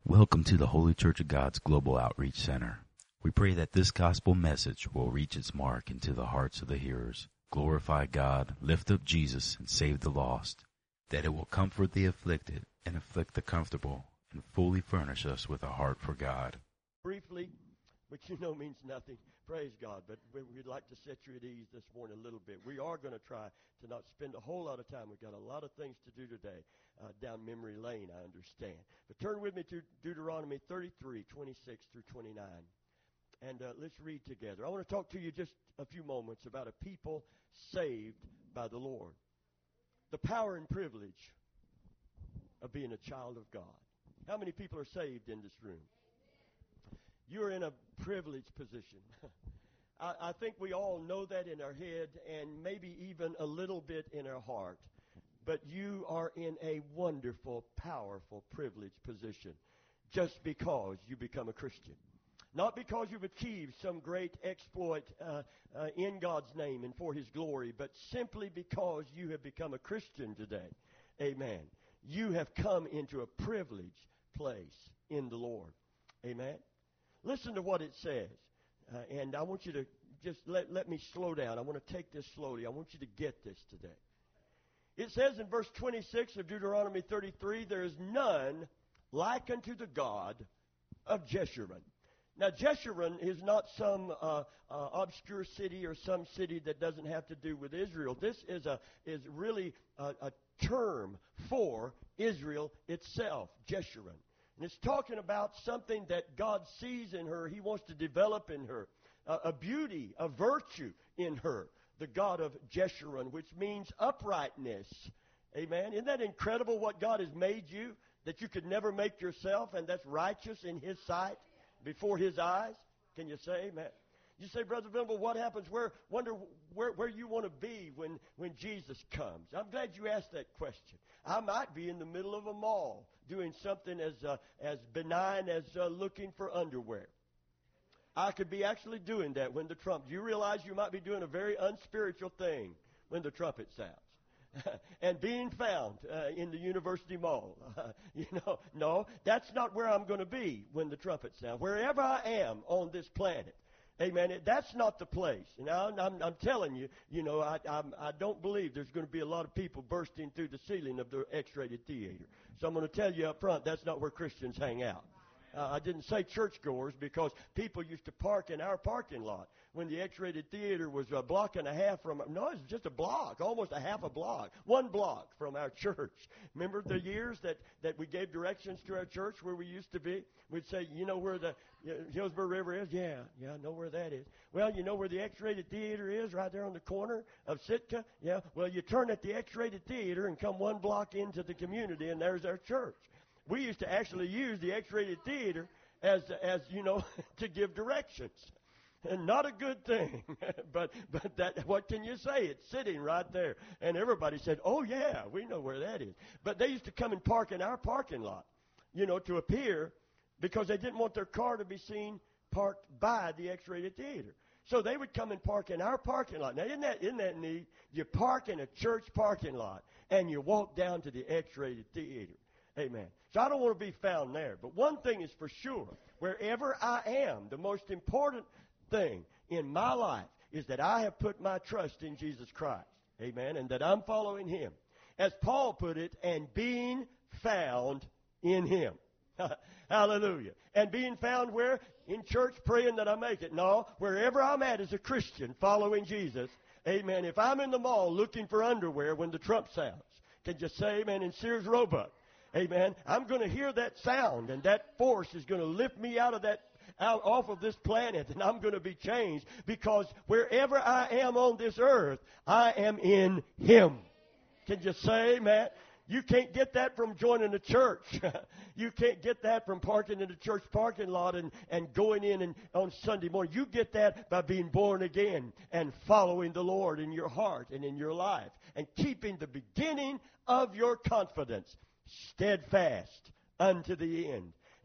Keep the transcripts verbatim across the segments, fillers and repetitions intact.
Welcome to the Holy Church of God's Global Outreach Center. We pray that this gospel message will reach its mark into the hearts of the hearers, glorify God, lift up Jesus, and save the lost, that it will comfort the afflicted and afflict the comfortable, and fully furnish us with a heart for God. Briefly, which you know means nothing, praise God, but we'd like to set you at ease this morning a little bit. We are going to try to not spend a whole lot of time. We've got a lot of things to do today uh, down memory lane, I understand. But turn with me to Deuteronomy thirty-three, twenty-six through twenty-nine, and uh, let's read together. I want to talk to you just a few moments about a people saved by the Lord. The power and privilege of being a child of God. How many people are saved in this room? You're in a privileged position. I, I think we all know that in our head and maybe even a little bit in our heart. But you are in a wonderful, powerful, privileged position just because you become a Christian. Not because you've achieved some great exploit uh, uh, in God's name and for His glory, but simply because you have become a Christian today. Amen. You have come into a privileged place in the Lord. Amen. Listen to what it says. Uh, and I want you to just let, let me slow down. I want to take this slowly. I want you to get this today. It says in verse twenty-six of Deuteronomy thirty-three, there is none like unto the God of Jeshurun. Now, Jeshurun is not some uh, uh, obscure city or some city that doesn't have to do with Israel. This is a is really a, a term for Israel itself, Jeshurun. And it's talking about something that God sees in her, He wants to develop in her, uh, a beauty, a virtue in her, the God of Jeshurun, which means uprightness. Amen. Isn't that incredible what God has made you, that you could never make yourself, and that's righteous in His sight, before His eyes? Can you say amen? You say, Brother Venable, what happens? Where wonder where, where you want to be when, when Jesus comes? I'm glad you asked that question. I might be in the middle of a mall doing something as uh, as benign as uh, looking for underwear. I could be actually doing that when the trumpet. You realize you might be doing a very unspiritual thing when the trumpet sounds. And being found uh, in the University Mall. Uh, you know, no, that's not where I'm going to be when the trumpet sounds. Wherever I am on this planet. Amen. It, that's not the place. And I, I'm, I'm telling you, you know, I, I'm, I don't believe there's going to be a lot of people bursting through the ceiling of the X-rated theater. So I'm going to tell you up front, that's not where Christians hang out. Uh, I didn't say churchgoers because people used to park in our parking lot when the X-rated theater was a block and a half from, no, it's just a block, almost a half a block, one block from our church. Remember the years that, that we gave directions to our church where we used to be? We'd say, you know where the uh, Hillsborough River is? Yeah, yeah, I know where that is. Well, you know where the X-rated theater is, right there on the corner of Sitka? Yeah, well, you turn at the X-rated theater and come one block into the community, and there's our church. We used to actually use the X-rated theater as, as you know, to give directions. And not a good thing. but but that what can you say? It's sitting right there. And everybody said, oh, yeah, we know where that is. But they used to come and park in our parking lot, you know, to appear because they didn't want their car to be seen parked by the X-rated theater. So they would come and park in our parking lot. Now, isn't that, isn't that neat? You park in a church parking lot, and you walk down to the X-rated theater. Amen. So I don't want to be found there. But one thing is for sure, wherever I am, the most important thing in my life is that I have put my trust in Jesus Christ. Amen. And that I'm following Him. As Paul put it, and being found in Him. Hallelujah. And being found where? In church praying that I make it. No, wherever I'm at as a Christian following Jesus. Amen. If I'm in the mall looking for underwear when the trump sounds, can you say amen in Sears Roebuck? Amen. I'm going to hear that sound, and that force is going to lift me out of that, out off of this planet, and I'm going to be changed because wherever I am on this earth, I am in Him. Can you say amen? You can't get that from joining a church. You can't get that from parking in the church parking lot and, and going in and on Sunday morning. You get that by being born again and following the Lord in your heart and in your life and keeping the beginning of your confidence steadfast unto the end.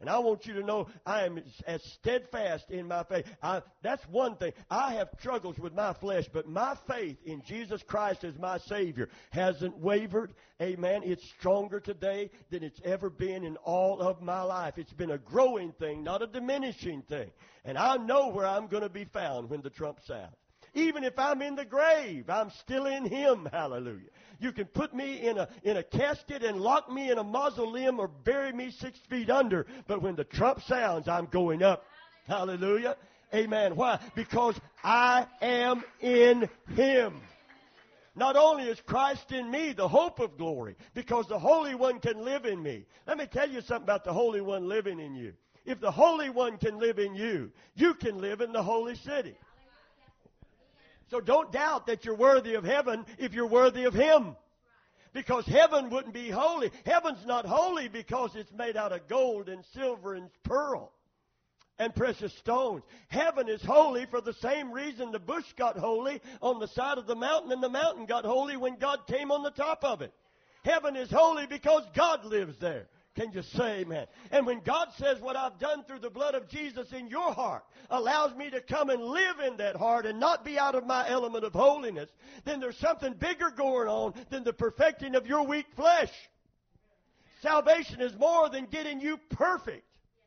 And I want you to know I am as steadfast in my faith. I, that's one thing. I have struggles with my flesh, but my faith in Jesus Christ as my Savior hasn't wavered. Amen. It's stronger today than it's ever been in all of my life. It's been a growing thing, not a diminishing thing. And I know where I'm going to be found when the trump sounds. Even if I'm in the grave, I'm still in Him. Hallelujah. You can put me in a in a casket and lock me in a mausoleum or bury me six feet under. But when the trump sounds, I'm going up. Hallelujah. Amen. Why? Because I am in Him. Not only is Christ in me, the hope of glory, because the Holy One can live in me. Let me tell you something about the Holy One living in you. If the Holy One can live in you, you can live in the holy city. So don't doubt that you're worthy of heaven if you're worthy of Him. Because heaven wouldn't be holy. Heaven's not holy because it's made out of gold and silver and pearl and precious stones. Heaven is holy for the same reason the bush got holy on the side of the mountain and the mountain got holy when God came on the top of it. Heaven is holy because God lives there. Can you say amen? And when God says what I've done through the blood of Jesus in your heart allows me to come and live in that heart and not be out of my element of holiness, then there's something bigger going on than the perfecting of your weak flesh. Salvation is more than getting you perfect.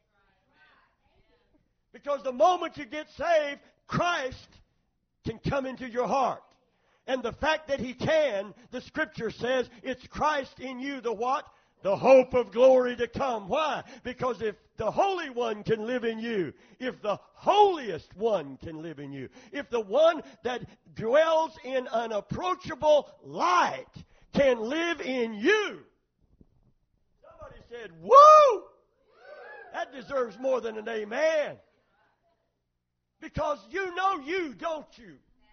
Because the moment you get saved, Christ can come into your heart. And the fact that He can, the Scripture says, it's Christ in you, the what? The hope of glory to come. Why? Because if the Holy One can live in you, if the holiest one can live in you, if the one that dwells in unapproachable light can live in you. Somebody said, woo! That deserves more than an amen. Because you know you, don't you?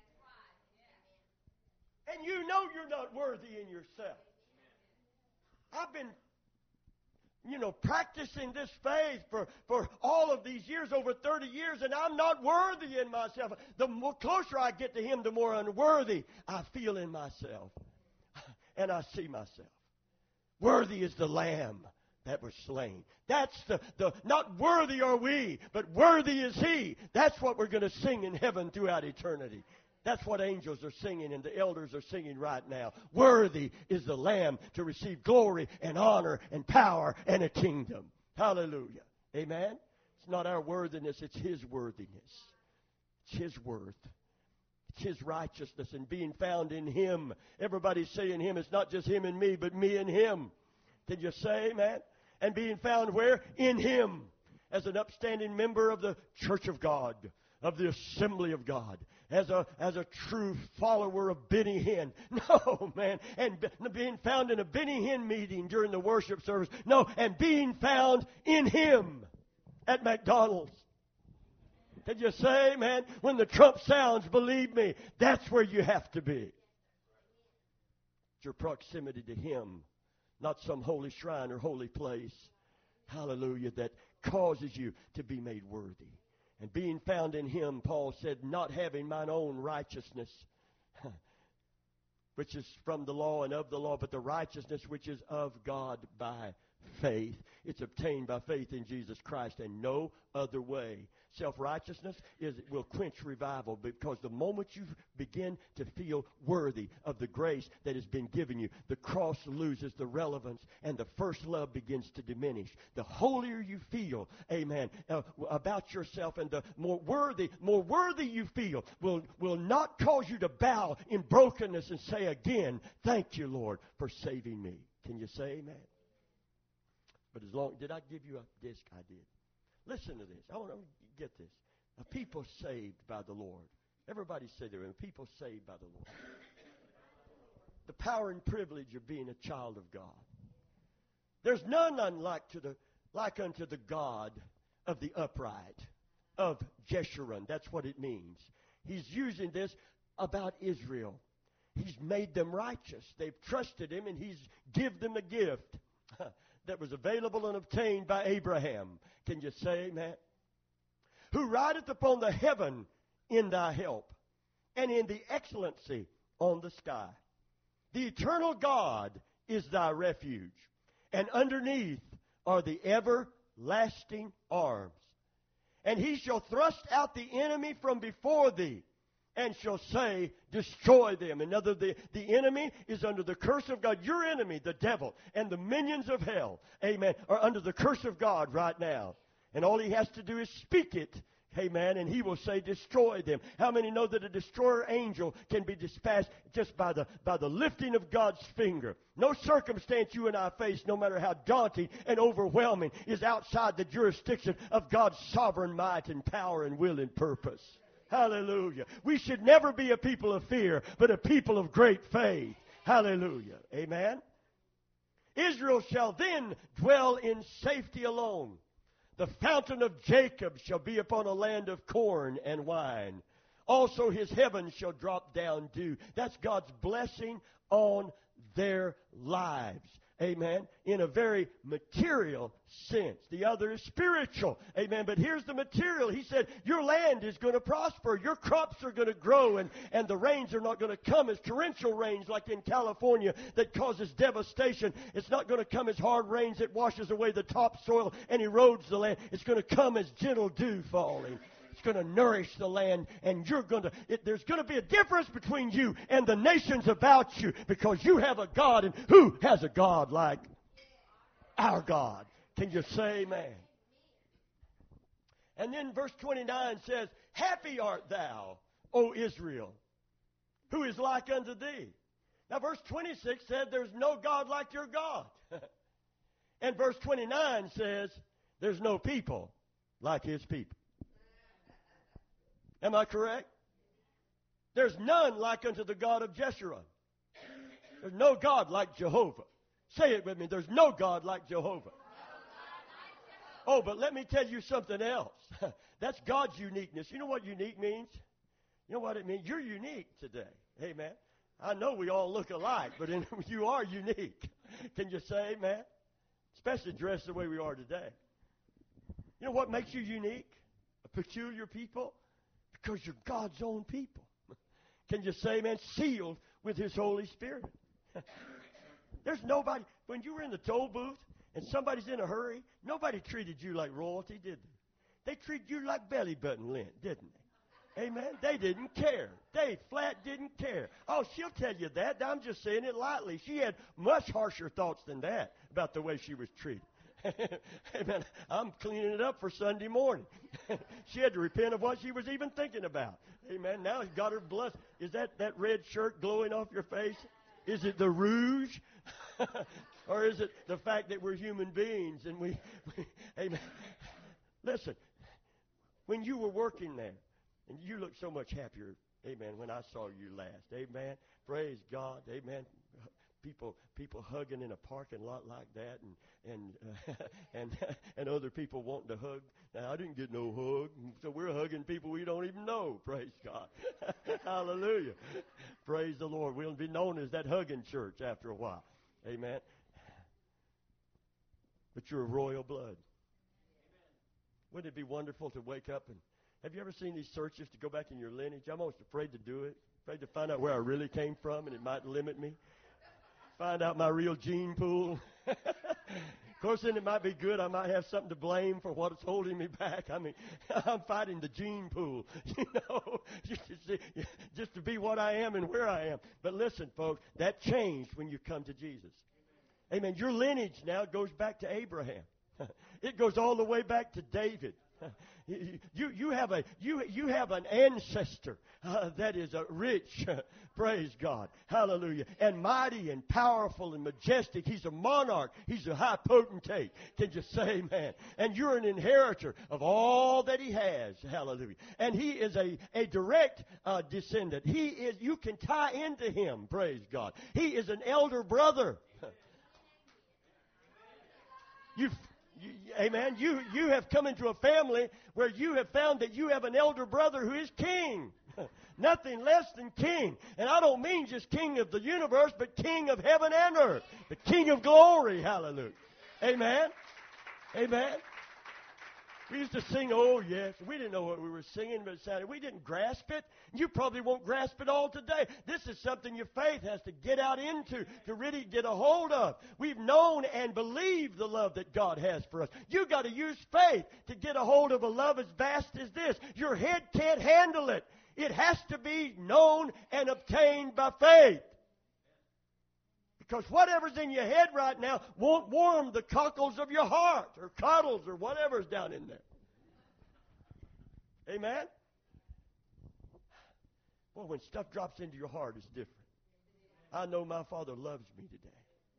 And you know you're not worthy in yourself. I've been, you know, practicing this faith for, for all of these years, over thirty years, and I'm not worthy in myself. The more closer I get to Him, the more unworthy I feel in myself. And I see myself. Worthy is the Lamb that was slain. That's the, the, not worthy are we, but worthy is He. That's what we're going to sing in heaven throughout eternity. That's what angels are singing and the elders are singing right now. Worthy is the Lamb to receive glory and honor and power and a kingdom. Hallelujah. Amen? It's not our worthiness, it's His worthiness. It's His worth. It's His righteousness and being found in Him. Everybody's saying Him. It's not just Him and me, but me and Him. Can you say amen? And being found where? In Him. As an upstanding member of the church of God, of the assembly of God. As a as a true follower of Benny Hinn. No, man. And be, being found in a Benny Hinn meeting during the worship service. No, and being found in Him at McDonald's. Can you say, man, when the trump sounds, believe me, that's where you have to be. It's your proximity to Him, not some holy shrine or holy place. Hallelujah, that causes you to be made worthy. And being found in Him, Paul said, not having mine own righteousness, which is from the law and of the law, but the righteousness which is of God by faith. It's obtained by faith in Jesus Christ and no other way. Self-righteousness is will quench revival because the moment you begin to feel worthy of the grace that has been given you, the cross loses the relevance and the first love begins to diminish. The holier you feel, amen, uh, about yourself and the more worthy, more worthy you feel will, will not cause you to bow in brokenness and say again, thank you, Lord, for saving me. Can you say amen? But as long, did I give you a disc? I did. Listen to this. I want to get this. A people saved by the Lord. Everybody say there. A people saved by the Lord. The power and privilege of being a child of God. There's none unlike to the like unto the God of the upright, of Jeshurun. That's what it means. He's using this about Israel. He's made them righteous. They've trusted Him, and He's given them a gift that was available and obtained by Abraham. Can you say amen? Who rideth upon the heaven in thy help, and in the excellency on the sky. The eternal God is thy refuge, and underneath are the ever everlasting arms. And he shall thrust out the enemy from before thee, and shall say, destroy them. In other, the, the enemy is under the curse of God. Your enemy, the devil, and the minions of hell, amen, are under the curse of God right now. And all he has to do is speak it, amen, and he will say, destroy them. How many know that a destroyer angel can be dispatched just by the, by the lifting of God's finger? No circumstance you and I face, no matter how daunting and overwhelming, is outside the jurisdiction of God's sovereign might and power and will and purpose. Hallelujah. We should never be a people of fear, but a people of great faith. Hallelujah. Amen. Israel shall then dwell in safety alone. The fountain of Jacob shall be upon a land of corn and wine. Also his heavens shall drop down dew. That's God's blessing on their lives. Amen. In a very material sense. The other is spiritual. Amen. But here's the material. He said, your land is going to prosper. Your crops are going to grow. And, and the rains are not going to come as torrential rains like in California that causes devastation. It's not going to come as hard rains that washes away the topsoil and erodes the land. It's going to come as gentle dew falling. It's going to nourish the land, and you're going to, it, there's going to be a difference between you and the nations about you, because you have a God, and who has a God like our God? Can you say amen? And then verse twenty-nine says, happy art thou, O Israel, who is like unto thee. Now verse twenty-six said, there's no God like your God. And verse twenty-nine says, there's no people like his people. Am I correct? There's none like unto the God of Jeshurun. There's no God like Jehovah. Say it with me. There's no God like Jehovah. Oh, but let me tell you something else. That's God's uniqueness. You know what unique means? You know what it means? You're unique today. Amen. I know we all look alike, but in, you are unique. Can you say amen? Especially dressed the way we are today. You know what makes you unique? A peculiar people? Because you're God's own people. Can you say, man, sealed with His Holy Spirit? There's nobody, when you were in the toll booth and somebody's in a hurry, nobody treated you like royalty, did they? They treated you like belly button lint, didn't they? Amen? They didn't care. They flat didn't care. Oh, she'll tell you that. I'm just saying it lightly. She had much harsher thoughts than that about the way she was treated. Amen. I'm cleaning it up for Sunday morning. She had to repent of what she was even thinking about. Amen. Now He's got her blessed. Is that that red shirt glowing off your face? Is it the rouge? Or is it the fact that we're human beings and we, we amen. Listen, when you were working there, and you look so much happier, amen, when I saw you last. Amen. Praise God. Amen. People, people hugging in a parking lot like that, and and uh, and and other people wanting to hug. Now I didn't get no hug, so we're hugging people we don't even know. Praise God, hallelujah, praise the Lord. We'll be known as that hugging church after a while, amen. But you're royal blood. Wouldn't it be wonderful to wake up and have you ever seen these searches to go back in your lineage? I'm almost afraid to do it, afraid to find out where I really came from, and it might limit me. Find out my real gene pool. Of course, then it might be good. I might have something to blame for what is holding me back. I mean, I'm fighting the gene pool, you know, just to, see, just to be what I am and where I am. But listen, folks, that changed when you come to Jesus. Amen. Your lineage now goes back to Abraham. It goes all the way back to David. You you have a you you have an ancestor uh, that is a rich, uh, praise God, hallelujah, and mighty and powerful and majestic. He's a monarch. He's a high potentate. Can you say amen? And you're an inheritor of all that He has, hallelujah. And He is a a direct uh, descendant. He is. You can tie into Him, praise God. He is an elder brother. You've You, amen. You you have come into a family where you have found that you have an elder brother who is king. Nothing less than king. And I don't mean just king of the universe, but king of heaven and earth. The king of glory. Hallelujah. Amen. Amen. We used to sing, oh, yes. We didn't know what we were singing, but it sounded, we didn't grasp it. You probably won't grasp it all today. This is something your faith has to get out into, to really get a hold of. We've known and believed the love that God has for us. You've got to use faith to get a hold of a love as vast as this. Your head can't handle it. It has to be known and obtained by faith. Because whatever's in your head right now won't warm the cockles of your heart or coddles or whatever's down in there. Amen? Well, when stuff drops into your heart, it's different. I know my Father loves me today.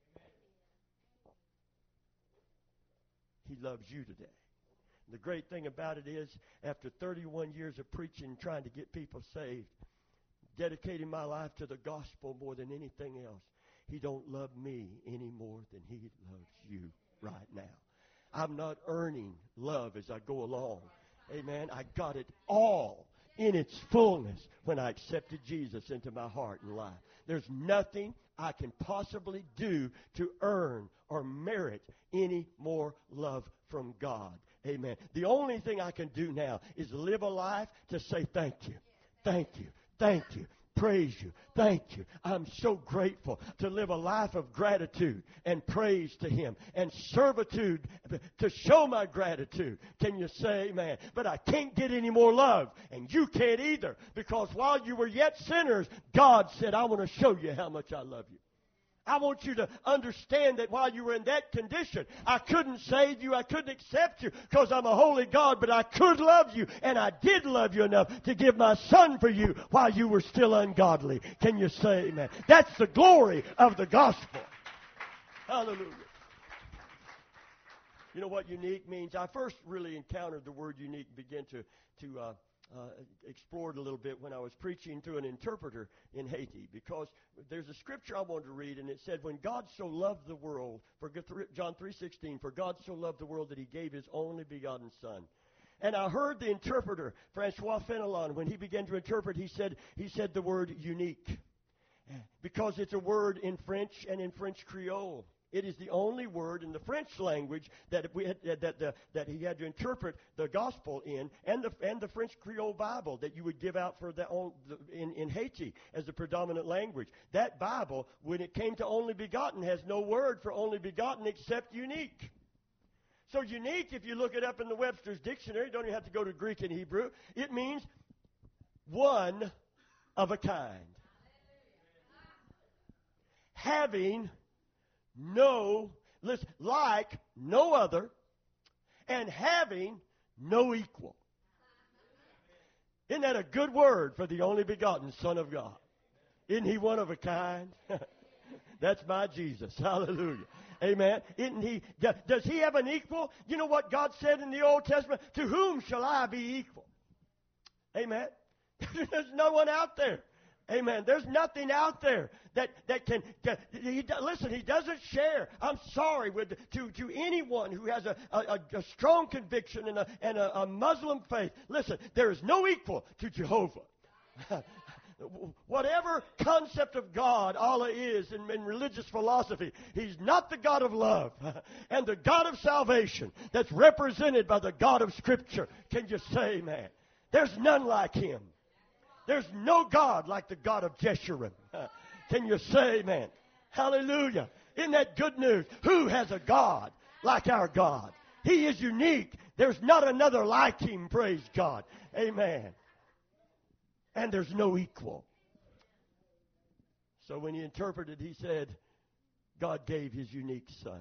He loves you today. The great thing about it is, after thirty-one years of preaching, trying to get people saved, dedicating my life to the gospel more than anything else, He don't love me any more than He loves you right now. I'm not earning love as I go along. Amen. I got it all in its fullness when I accepted Jesus into my heart and life. There's nothing I can possibly do to earn or merit any more love from God. Amen. The only thing I can do now is live a life to say thank you, thank you, thank you. Praise you. Thank you. I'm so grateful to live a life of gratitude and praise to Him and servitude to show my gratitude. Can you say amen? But I can't get any more love, and you can't either, because while you were yet sinners, God said, I want to show you how much I love you. I want you to understand that while you were in that condition, I couldn't save you, I couldn't accept you because I'm a holy God, but I could love you, and I did love you enough to give my Son for you while you were still ungodly. Can you say amen? That's the glory of the gospel. Hallelujah. You know what unique means? I first really encountered the word unique, began to, to uh, Uh, explored a little bit when I was preaching to an interpreter in Haiti, because there's a scripture I wanted to read, and it said, when God so loved the world, for John three sixteen, for God so loved the world that He gave His only begotten Son. And I heard the interpreter, Francois Fenelon, when he began to interpret, he said, he said the word unique, because it's a word in French and in French Creole. It is the only word in the French language that we had, that the, that he had to interpret the gospel in, and the and the French Creole Bible that you would give out for the, in in Haiti as the predominant language. That Bible, when it came to only begotten, has no word for only begotten except unique. So unique, if you look it up in the Webster's Dictionary, you don't even have to go to Greek and Hebrew. It means one of a kind, having no, listen, like no other, and having no equal. Isn't that a good word for the only begotten Son of God? Isn't He one of a kind? That's my Jesus. Hallelujah. Amen. Isn't He? Does He have an equal? You know what God said in the Old Testament? To whom shall I be equal? Amen. There's no one out there. Amen. There's nothing out there that, that can, can he, listen, He doesn't share. I'm sorry with to, to anyone who has a, a, a strong conviction and, a, and a, a Muslim faith. Listen, there is no equal to Jehovah. Whatever concept of God Allah is in, in religious philosophy, He's not the God of love and the God of salvation that's represented by the God of Scripture. Can you say amen? There's none like Him. There's no God like the God of Jeshurun. Can you say amen? Hallelujah. Isn't that good news? Who has a God like our God? He is unique. There's not another like Him, praise God. Amen. And there's no equal. So when he interpreted, he said, God gave His unique Son.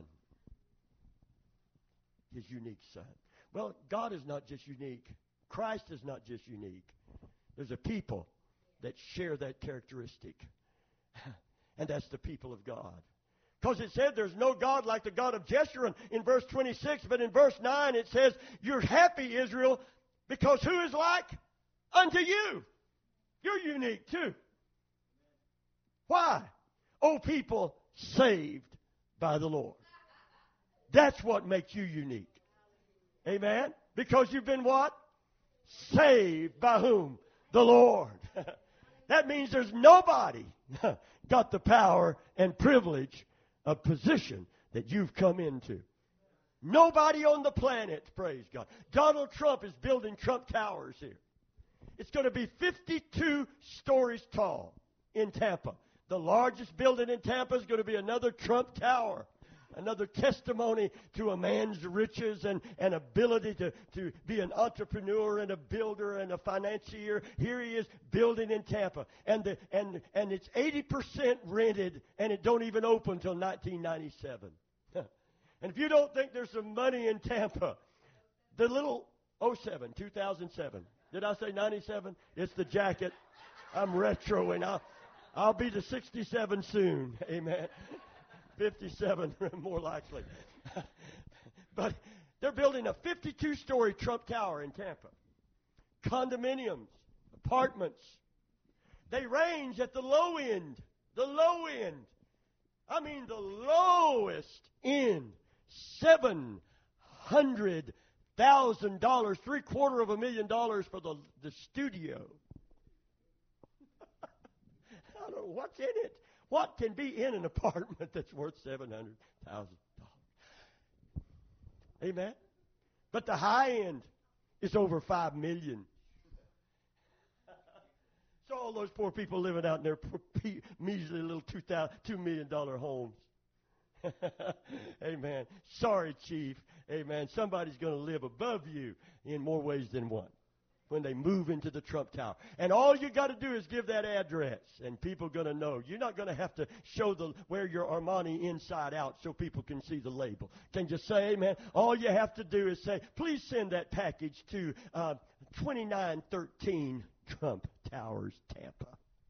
His unique Son. Well, God is not just unique. Christ is not just unique. There's a people that share that characteristic. And that's the people of God. Because it said there's no God like the God of Jeshurun in verse twenty-six. But in verse nine it says, you're happy, Israel, because who is like unto you? You're unique too. Why? O people saved by the Lord. That's what makes you unique. Amen? Because you've been what? Saved by whom? The Lord. That means there's nobody got the power and privilege of position that you've come into. Nobody on the planet, praise God. Donald Trump is building Trump Towers here. It's going to be fifty-two stories tall in Tampa. The largest building in Tampa is going to be another Trump Tower. Another testimony to a man's riches and, and ability to, to be an entrepreneur and a builder and a financier. Here he is building in Tampa. And the, and and it's eighty percent rented, and it don't even open until nineteen ninety-seven. And if you don't think there's some money in Tampa, the little oh seven, two thousand seven. Did I say ninety-seven? It's the jacket. I'm retro, and I'll, I'll be to sixty-seven soon. Amen. fifty-seven, more likely. But they're building a fifty-two story Trump Tower in Tampa. Condominiums, apartments. They range at the low end. The low end. I mean the lowest end. seven hundred thousand dollars, three quarter of a million dollars for the, the studio. I don't know what's in it. What can be in an apartment that's worth seven hundred thousand dollars? Amen? But the high end is over five million dollars. So all those poor people living out in their measly little two million dollars homes. Amen. Sorry, Chief. Amen. Somebody's going to live above you in more ways than one when they move into the Trump Tower. And all you got to do is give that address, and people are going to know. You're not going to have to show the wear your Armani inside out so people can see the label. Can you say amen? All you have to do is say, please send that package to uh, twenty-nine thirteen Trump Towers, Tampa.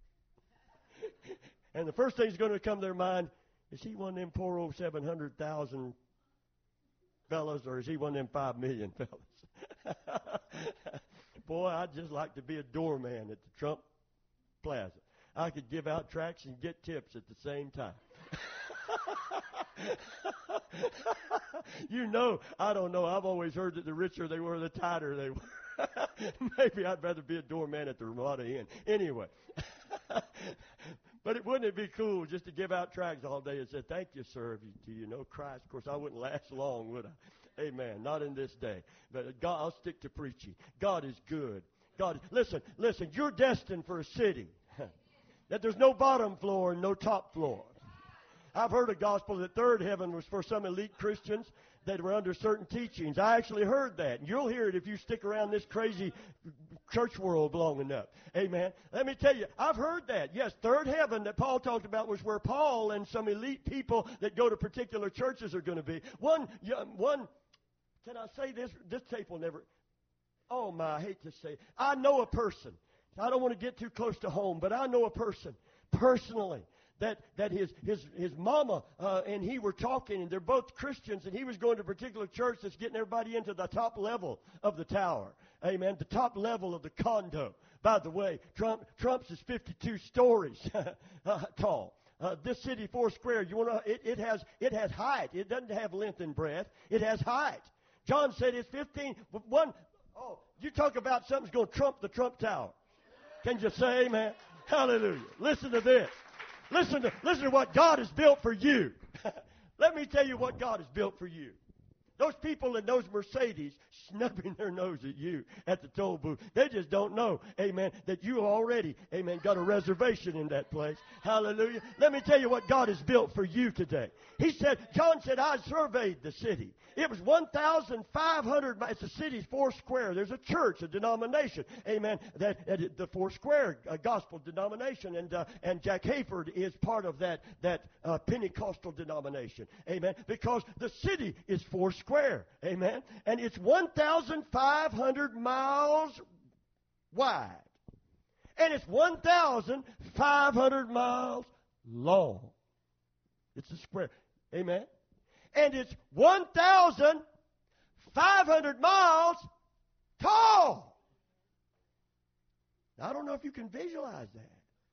And the first thing that's going to come to their mind, is he one of them poor old seven hundred thousand fellas, or is he one of them five million fellas? Boy, I'd just like to be a doorman at the Trump Plaza. I could give out tracts and get tips at the same time. You know, I don't know. I've always heard that the richer they were, the tighter they were. Maybe I'd rather be a doorman at the Ramada Inn. Anyway. But it, wouldn't it be cool just to give out tracts all day and say, thank you, sir. Do you know Christ? Of course, I wouldn't last long, would I? Amen. Not in this day. But God, I'll stick to preaching. God is good. God, listen, listen. You're destined for a city that there's no bottom floor and no top floor. I've heard a gospel that third heaven was for some elite Christians that were under certain teachings. I actually heard that. And you'll hear it if you stick around this crazy church world long enough. Amen. Let me tell you, I've heard that. Yes, third heaven that Paul talked about was where Paul and some elite people that go to particular churches are going to be. One, one, can I say this? This tape will never, oh my, I hate to say it. I know a person. I don't want to get too close to home, but I know a person personally. That that his his his mama uh, and he were talking, and they're both Christians, and he was going to a particular church that's getting everybody into the top level of the tower. Amen. The top level of the condo. By the way, Trump Trump's is fifty-two stories uh, tall. Uh, this city, four square. You want to? It, it has it has height. It doesn't have length and breadth. It has height. John said it's fifteen. One. Oh, you talk about something's going to trump the Trump Tower. Can you say amen? Hallelujah. Listen to this. Listen to, listen to what God has built for you. Let me tell you what God has built for you. Those people in those Mercedes snubbing their nose at you at the toll booth, they just don't know, amen, that you already, amen, got a reservation in that place. Hallelujah. Let me tell you what God has built for you today. He said, John said, I surveyed the city. It was one thousand five hundred, it's a city's four square. There's a church, a denomination, amen, that, that the four square uh, gospel denomination, and uh, and Jack Hayford is part of that, that uh, Pentecostal denomination, amen, because the city is four square, amen, and it's one thousand five hundred miles wide, and it's one thousand five hundred miles long. It's a square, amen. And it's one thousand five hundred miles tall. Now, I don't know if you can visualize that.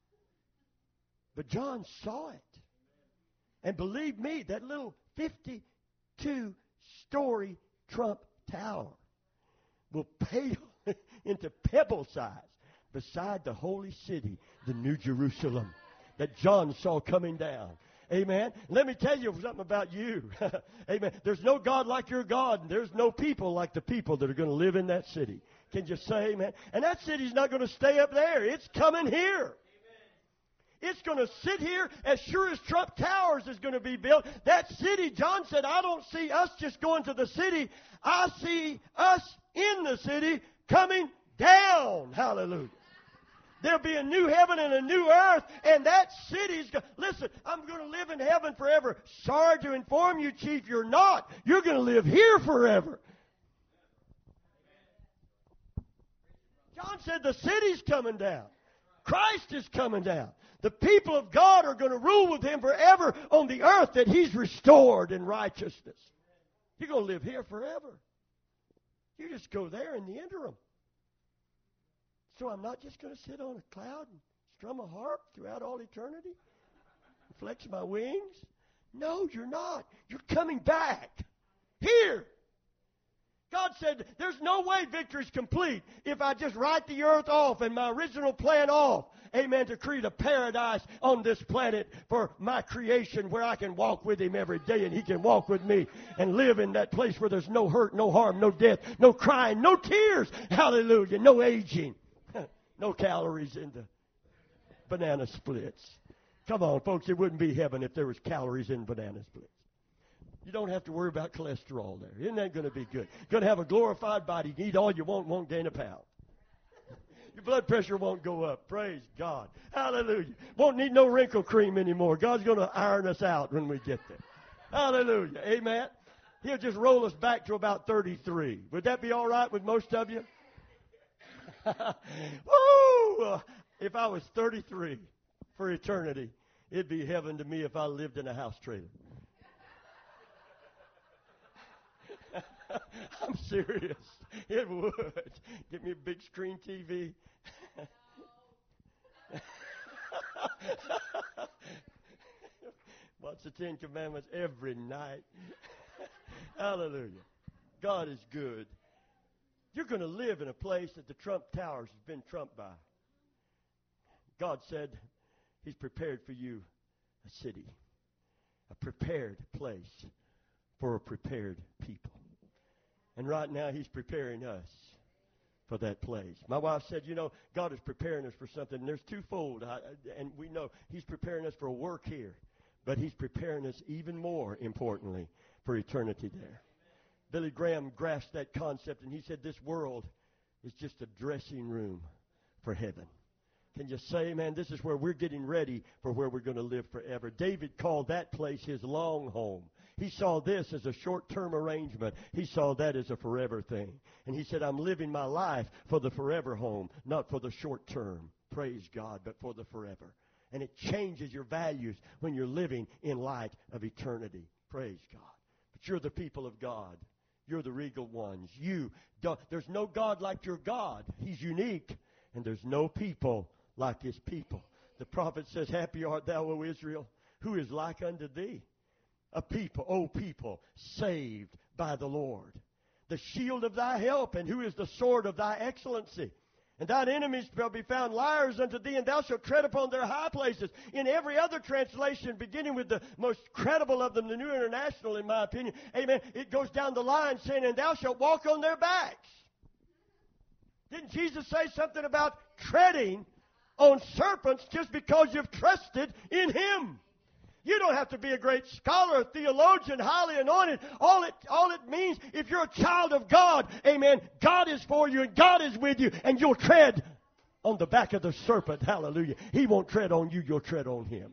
But John saw it. And believe me, that little fifty-two story Trump Tower will pale into pebble size beside the holy city, the New Jerusalem, that John saw coming down. Amen. Let me tell you something about you. Amen. There's no God like your God, and there's no people like the people that are going to live in that city. Can you say amen? And that city's not going to stay up there. It's coming here. It's going to sit here as sure as Trump Towers is going to be built. That city, John said, I don't see us just going to the city. I see us in the city coming down. Hallelujah. There'll be a new heaven and a new earth, and that city's going to... Listen, I'm going to live in heaven forever. Sorry to inform you, Chief, you're not. You're going to live here forever. John said the city's coming down. Christ is coming down. The people of God are going to rule with Him forever on the earth that He's restored in righteousness. You're going to live here forever. You just go there in the interim. So I'm not just going to sit on a cloud and strum a harp throughout all eternity and flex my wings. No, you're not. You're coming back here. God said, there's no way victory's complete if I just write the earth off and my original plan off. Amen, to create a paradise on this planet for my creation where I can walk with Him every day and He can walk with me and live in that place where there's no hurt, no harm, no death, no crying, no tears. Hallelujah. No aging. No calories in the banana splits. Come on, folks, it wouldn't be heaven if there was calories in banana splits. You don't have to worry about cholesterol there. Isn't that going to be good? You're going to have a glorified body. You can eat all you want, won't gain a pound. Your blood pressure won't go up. Praise God. Hallelujah. Won't need no wrinkle cream anymore. God's going to iron us out when we get there. Hallelujah. Amen. He'll just roll us back to about thirty-three. Would that be all right with most of you? Woo! If I was thirty-three for eternity, it'd be heaven to me if I lived in a house trailer. I'm serious. It would. Get me a big screen T V. Watch the Ten Commandments every night. Hallelujah. God is good. You're going to live in a place that the Trump Towers has been trumped by. God said He's prepared for you a city, a prepared place for a prepared people. And right now He's preparing us for that place. My wife said, you know, God is preparing us for something. And there's twofold. I, and we know He's preparing us for a work here. But He's preparing us even more importantly for eternity there. Billy Graham grasped that concept, and he said this world is just a dressing room for heaven. Can you say, man, this is where we're getting ready for where we're going to live forever. David called that place his long home. He saw this as a short-term arrangement. He saw that as a forever thing. And he said, I'm living my life for the forever home, not for the short term. Praise God, but for the forever. And it changes your values when you're living in light of eternity. Praise God. But you're the people of God. You're the regal ones. You don't, there's no God like your God. He's unique. And there's no people like His people. The prophet says, happy art thou, O Israel, who is like unto thee. A people, O people, saved by the Lord. The shield of thy help, and who is the sword of thy excellency. And thine enemies shall be found liars unto thee, and thou shalt tread upon their high places. In every other translation, beginning with the most credible of them, the New International, in my opinion, amen, it goes down the line saying, and thou shalt walk on their backs. Didn't Jesus say something about treading on serpents just because you've trusted in Him? You don't have to be a great scholar, a theologian, highly anointed. All it, all it means, if you're a child of God, amen, God is for you and God is with you, and you'll tread on the back of the serpent. Hallelujah. He won't tread on you, you'll tread on him.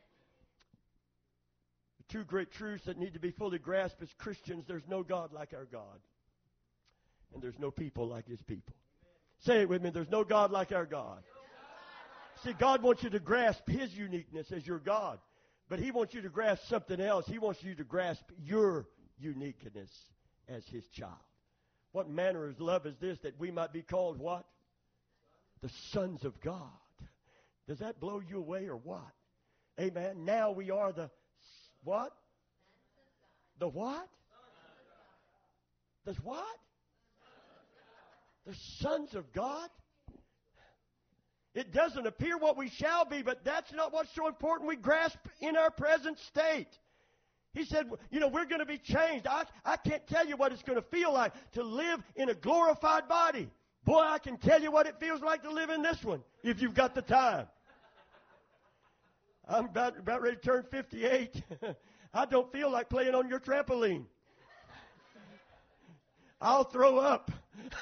The two great truths that need to be fully grasped as Christians: there's no God like our God, and there's no people like His people. Say it with me. There's no God like our God. See, God wants you to grasp His uniqueness as your God. But He wants you to grasp something else. He wants you to grasp your uniqueness as His child. What manner of love is this, that we might be called what? The sons of God. Does that blow you away or what? Amen. Now we are the what? The what? The what? The sons of God? It doesn't appear what we shall be, but that's not what's so important. We grasp in our present state. He said, you know, we're going to be changed. I, I can't tell you what it's going to feel like to live in a glorified body. Boy, I can tell you what it feels like to live in this one, if you've got the time. I'm about, about ready to turn fifty-eight. I don't feel like playing on your trampoline. I'll throw up.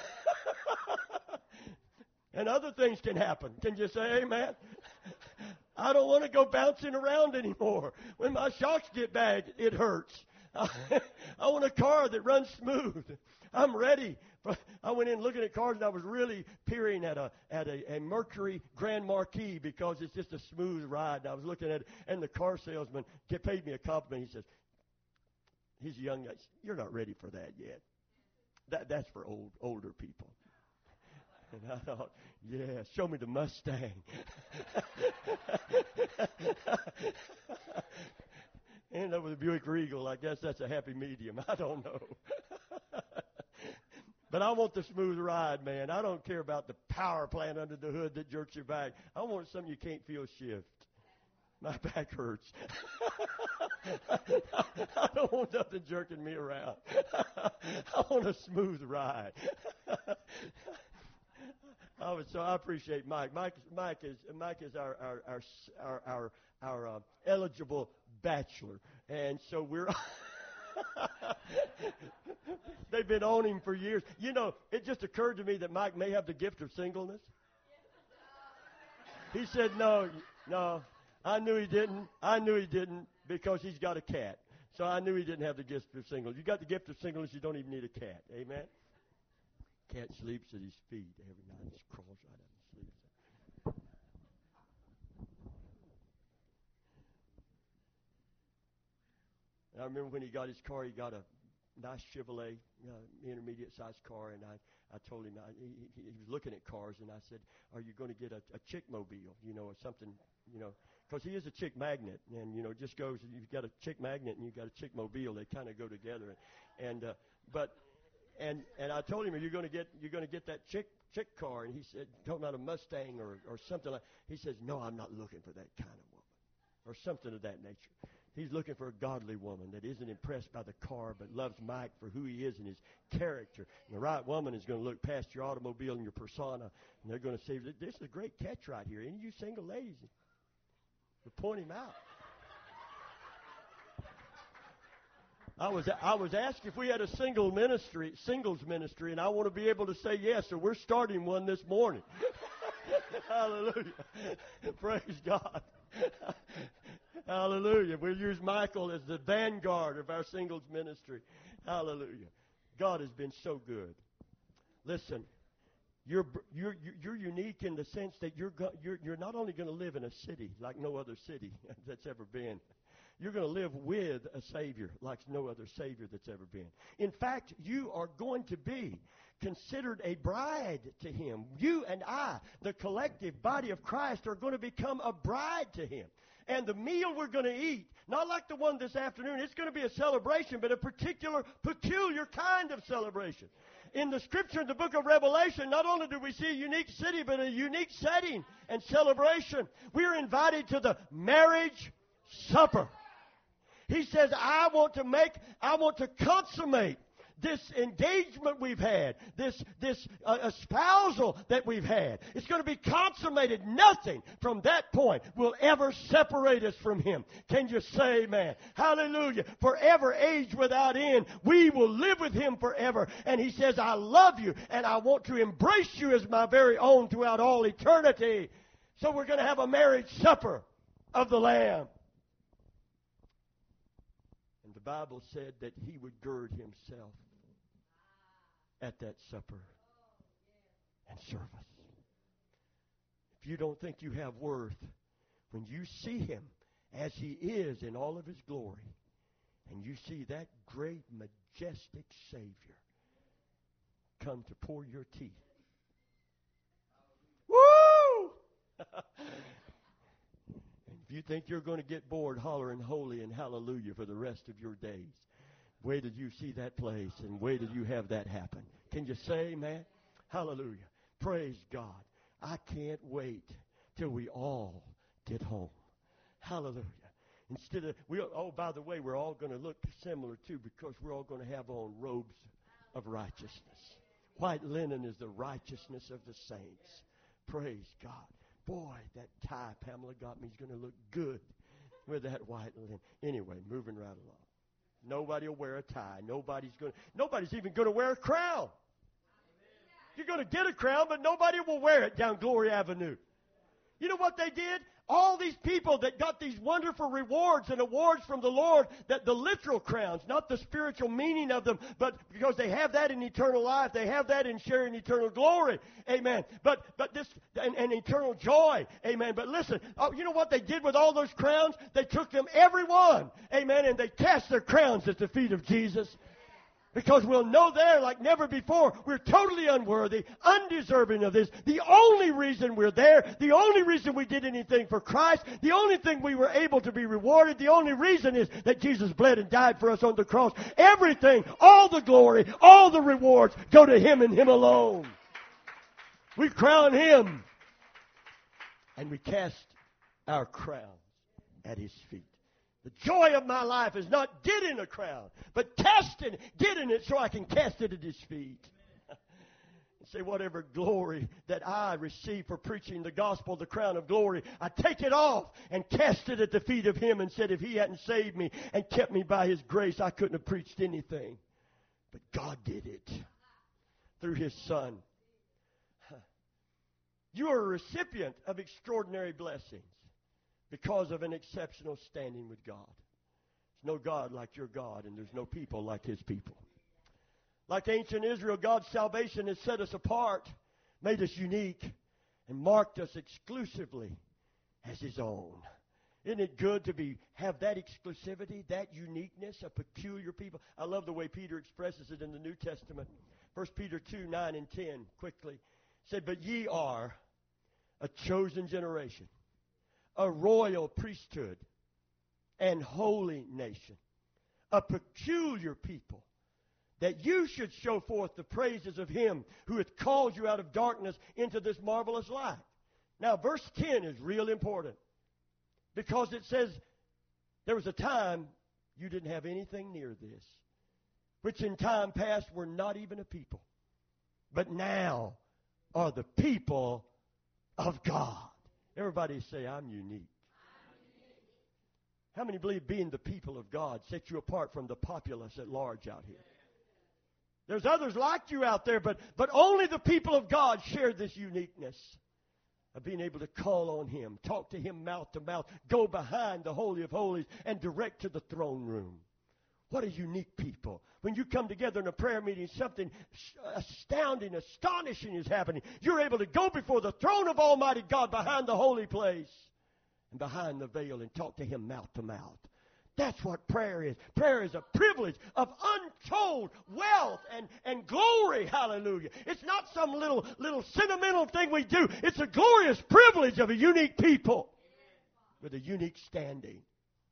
And other things can happen. Can you say amen? I don't want to go bouncing around anymore. When my shocks get bad, it hurts. I, I want a car that runs smooth. I'm ready. I went in looking at cars, and I was really peering at a at a, a Mercury Grand Marquis because it's just a smooth ride. And I was looking at it, and the car salesman paid me a compliment. He says, he's a young guy. You're not ready for that yet. That That's for old older people. And I thought, yeah, show me the Mustang. Ended up with a Buick Regal. I guess that's a happy medium. I don't know. But I want the smooth ride, man. I don't care about the power plant under the hood that jerks your back. I want something you can't feel shift. My back hurts. I don't want nothing jerking me around. I want a smooth ride. Oh, so I appreciate Mike. Mike, Mike is Mike is our our our our our, our uh, eligible bachelor, and so we're. They've been on him for years. You know, it just occurred to me that Mike may have the gift of singleness. He said, "No, no, I knew he didn't. I knew he didn't because he's got a cat. So I knew he didn't have the gift of singleness. You got the gift of singleness, you don't even need a cat. Amen." Cat sleeps at his feet every night. Just crawls right up and sleeps. And I remember when he got his car, he got a nice Chevrolet, uh, intermediate-sized car, and I, I told him, I, he, he was looking at cars, and I said, are you going to get a, a chick mobile, you know, or something, you know, because he is a chick magnet, and, you know, it just goes, you've got a chick magnet and you've got a chick mobile, they kind of go together. And, uh, but... And and I told him, are you going to get you're going to get that chick chick car? And he said, talking about a Mustang or, or something like. He says, no, I'm not looking for that kind of woman, or something of that nature. He's looking for a godly woman that isn't impressed by the car but loves Mike for who he is and his character. And the right woman is going to look past your automobile and your persona, and they're going to say, this is a great catch right here. Any of you single ladies, we'll point him out. I was I was asked if we had a single ministry, singles ministry, and I want to be able to say yes. So we're starting one this morning. Hallelujah! Praise God! Hallelujah! We'll use Michael as the vanguard of our singles ministry. Hallelujah! God has been so good. Listen, you're you're you're unique in the sense that you're go, you're you're not only going to live in a city like no other city that's ever been. You're going to live with a Savior like no other Savior that's ever been. In fact, you are going to be considered a bride to Him. You and I, the collective body of Christ, are going to become a bride to Him. And the meal we're going to eat, not like the one this afternoon, it's going to be a celebration, but a particular, peculiar kind of celebration. In the Scripture, in the book of Revelation, not only do we see a unique city, but a unique setting and celebration. We're invited to the marriage supper. He says, I want to make, I want to consummate this engagement we've had, this this uh, espousal that we've had. It's going to be consummated. Nothing from that point will ever separate us from Him. Can you say amen? Hallelujah. Forever, age without end. We will live with Him forever. And He says, I love you, and I want to embrace you as my very own throughout all eternity. So we're going to have a marriage supper of the Lamb. The Bible said that He would gird Himself at that supper and serve us. If you don't think you have worth, when you see Him as He is in all of His glory, and you see that great, majestic Savior come to pour your tea. Woo! If you think you're going to get bored hollering holy and hallelujah for the rest of your days, wait till you see that place and wait till you have that happen. Can you say amen? Hallelujah. Praise God. I can't wait till we all get home. Hallelujah. Instead of, we, oh, by the way, we're all going to look similar too, because we're all going to have on robes of righteousness. White linen is the righteousness of the saints. Praise God. Boy, that tie Pamela got me is going to look good with that white linen. Anyway, moving right along. Nobody will wear a tie. Nobody's going. Nobody's even going to wear a crown. You're going to get a crown, but nobody will wear it down Glory Avenue. You know what they did? All these people that got these wonderful rewards and awards from the Lord, that the literal crowns, not the spiritual meaning of them, but because they have that in eternal life, they have that in sharing eternal glory. Amen. But but this and, and eternal joy. Amen. But listen, oh, you know what they did with all those crowns? They took them, every one. Amen. And they cast their crowns at the feet of Jesus. Because we'll know there like never before, we're totally unworthy, undeserving of this. The only reason we're there, the only reason we did anything for Christ, the only thing we were able to be rewarded, the only reason is that Jesus bled and died for us on the cross. Everything, all the glory, all the rewards go to Him and Him alone. We crown Him. And we cast our crowns at His feet. The joy of my life is not getting a crown, but casting, getting it so I can cast it at His feet. Say, whatever glory that I receive for preaching the gospel, the crown of glory, I take it off and cast it at the feet of Him and said, if He hadn't saved me and kept me by His grace, I couldn't have preached anything. But God did it through His Son. You are a recipient of extraordinary blessings because of an exceptional standing with God. There's no God like your God, and there's no people like His people. Like ancient Israel, God's salvation has set us apart, made us unique, and marked us exclusively as His own. Isn't it good to be have that exclusivity, that uniqueness, a peculiar people? I love the way Peter expresses it in the New Testament. First Peter two, nine and ten, quickly. Said, but ye are a chosen generation, a royal priesthood, and holy nation, a peculiar people, that you should show forth the praises of Him who hath called you out of darkness into this marvelous light. Now, verse ten is real important, because it says there was a time you didn't have anything near this, which in time past were not even a people, but now are the people of God. Everybody say, I'm unique. How many believe being the people of God sets you apart from the populace at large out here? There's others like you out there, but, but only the people of God share this uniqueness of being able to call on Him, talk to Him mouth to mouth, go behind the Holy of Holies, and direct to the throne room. What a unique people. When you come together in a prayer meeting, something astounding, astonishing is happening. You're able to go before the throne of Almighty God behind the holy place and behind the veil and talk to Him mouth to mouth. That's what prayer is. Prayer is a privilege of untold wealth and, and glory. Hallelujah. It's not some little, little sentimental thing we do. It's a glorious privilege of a unique people with a unique standing.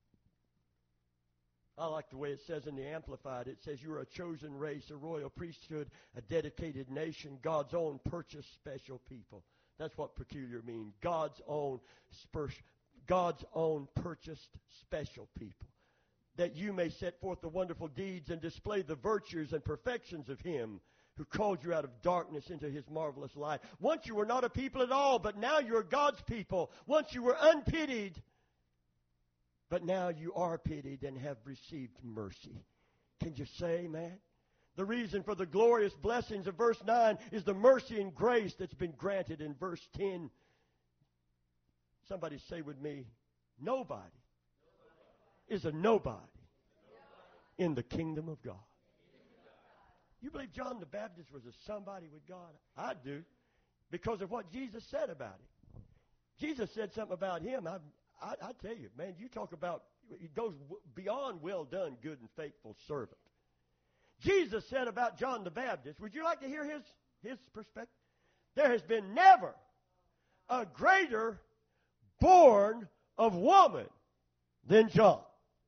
I like the way it says in the Amplified. It says you are a chosen race, a royal priesthood, a dedicated nation, God's own purchased special people. That's what peculiar means. God's own, God's own purchased special people. That you may set forth the wonderful deeds and display the virtues and perfections of Him who called you out of darkness into His marvelous light. Once you were not a people at all, but now you are God's people. Once you were unpitied, but now you are pitied and have received mercy. Can you say amen? The reason for the glorious blessings of verse nine is the mercy and grace that's been granted in verse ten. Somebody say with me, nobody, nobody. is a nobody, nobody in the kingdom of God. You believe John the Baptist was a somebody with God? I do, because of what Jesus said about him. Jesus said something about him. I've I, I tell you, man, you talk about, it goes beyond well done, good and faithful servant. Jesus said about John the Baptist, would you like to hear his, his perspective? There has been never a greater born of woman than John.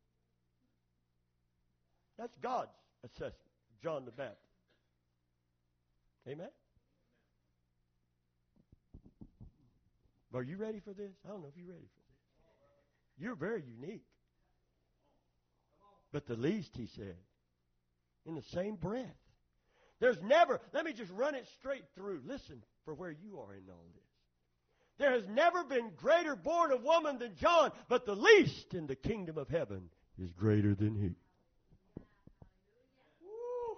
That's God's assessment of John the Baptist. Amen? Are you ready for this? I don't know if you're ready for this. You're very unique. But the least, he said, in the same breath. There's never, let me just run it straight through. Listen for where you are in all this. There has never been greater born of woman than John, but the least in the kingdom of heaven is greater than he. Woo.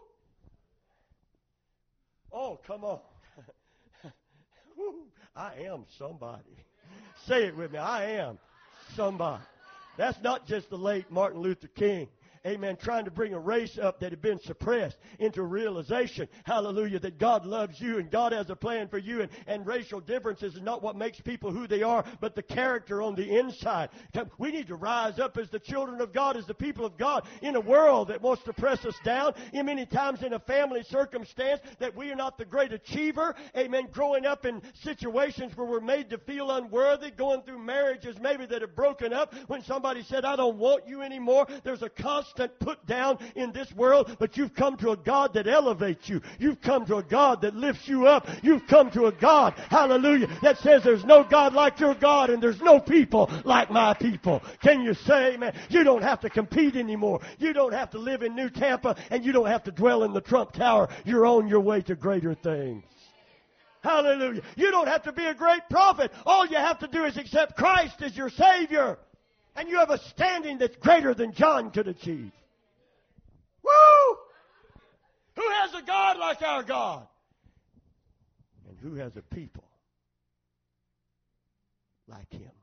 Oh, come on. Woo. I am somebody. Say it with me. I am somebody. That's not just the late Martin Luther King. Amen. Trying to bring a race up that had been suppressed into realization, hallelujah, that God loves you and God has a plan for you. And, and racial differences is not what makes people who they are, but the character on the inside. We need to rise up as the children of God, as the people of God, in a world that wants to press us down. And many times in a family circumstance that we are not the great achiever. Amen. Growing up in situations where we're made to feel unworthy, going through marriages maybe that have broken up. When somebody said, I don't want you anymore, there's a constant put down in this world, but you've come to a God that elevates you. You've come to a God that lifts you up. You've come to a God, hallelujah, that says there's no God like your God and there's no people like my people. Can you say, man, you don't have to compete anymore. You don't have to live in New Tampa and you don't have to dwell in the Trump Tower. You're on your way to greater things. Hallelujah. You don't have to be a great prophet. All you have to do is accept Christ as your Savior. And you have a standing that's greater than John could achieve. Woo! Who has a God like our God? And who has a people like Him?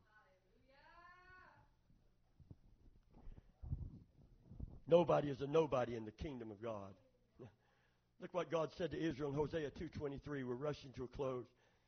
Nobody is a nobody in the kingdom of God. Look what God said to Israel in Hosea two twenty-three. We're rushing to a close.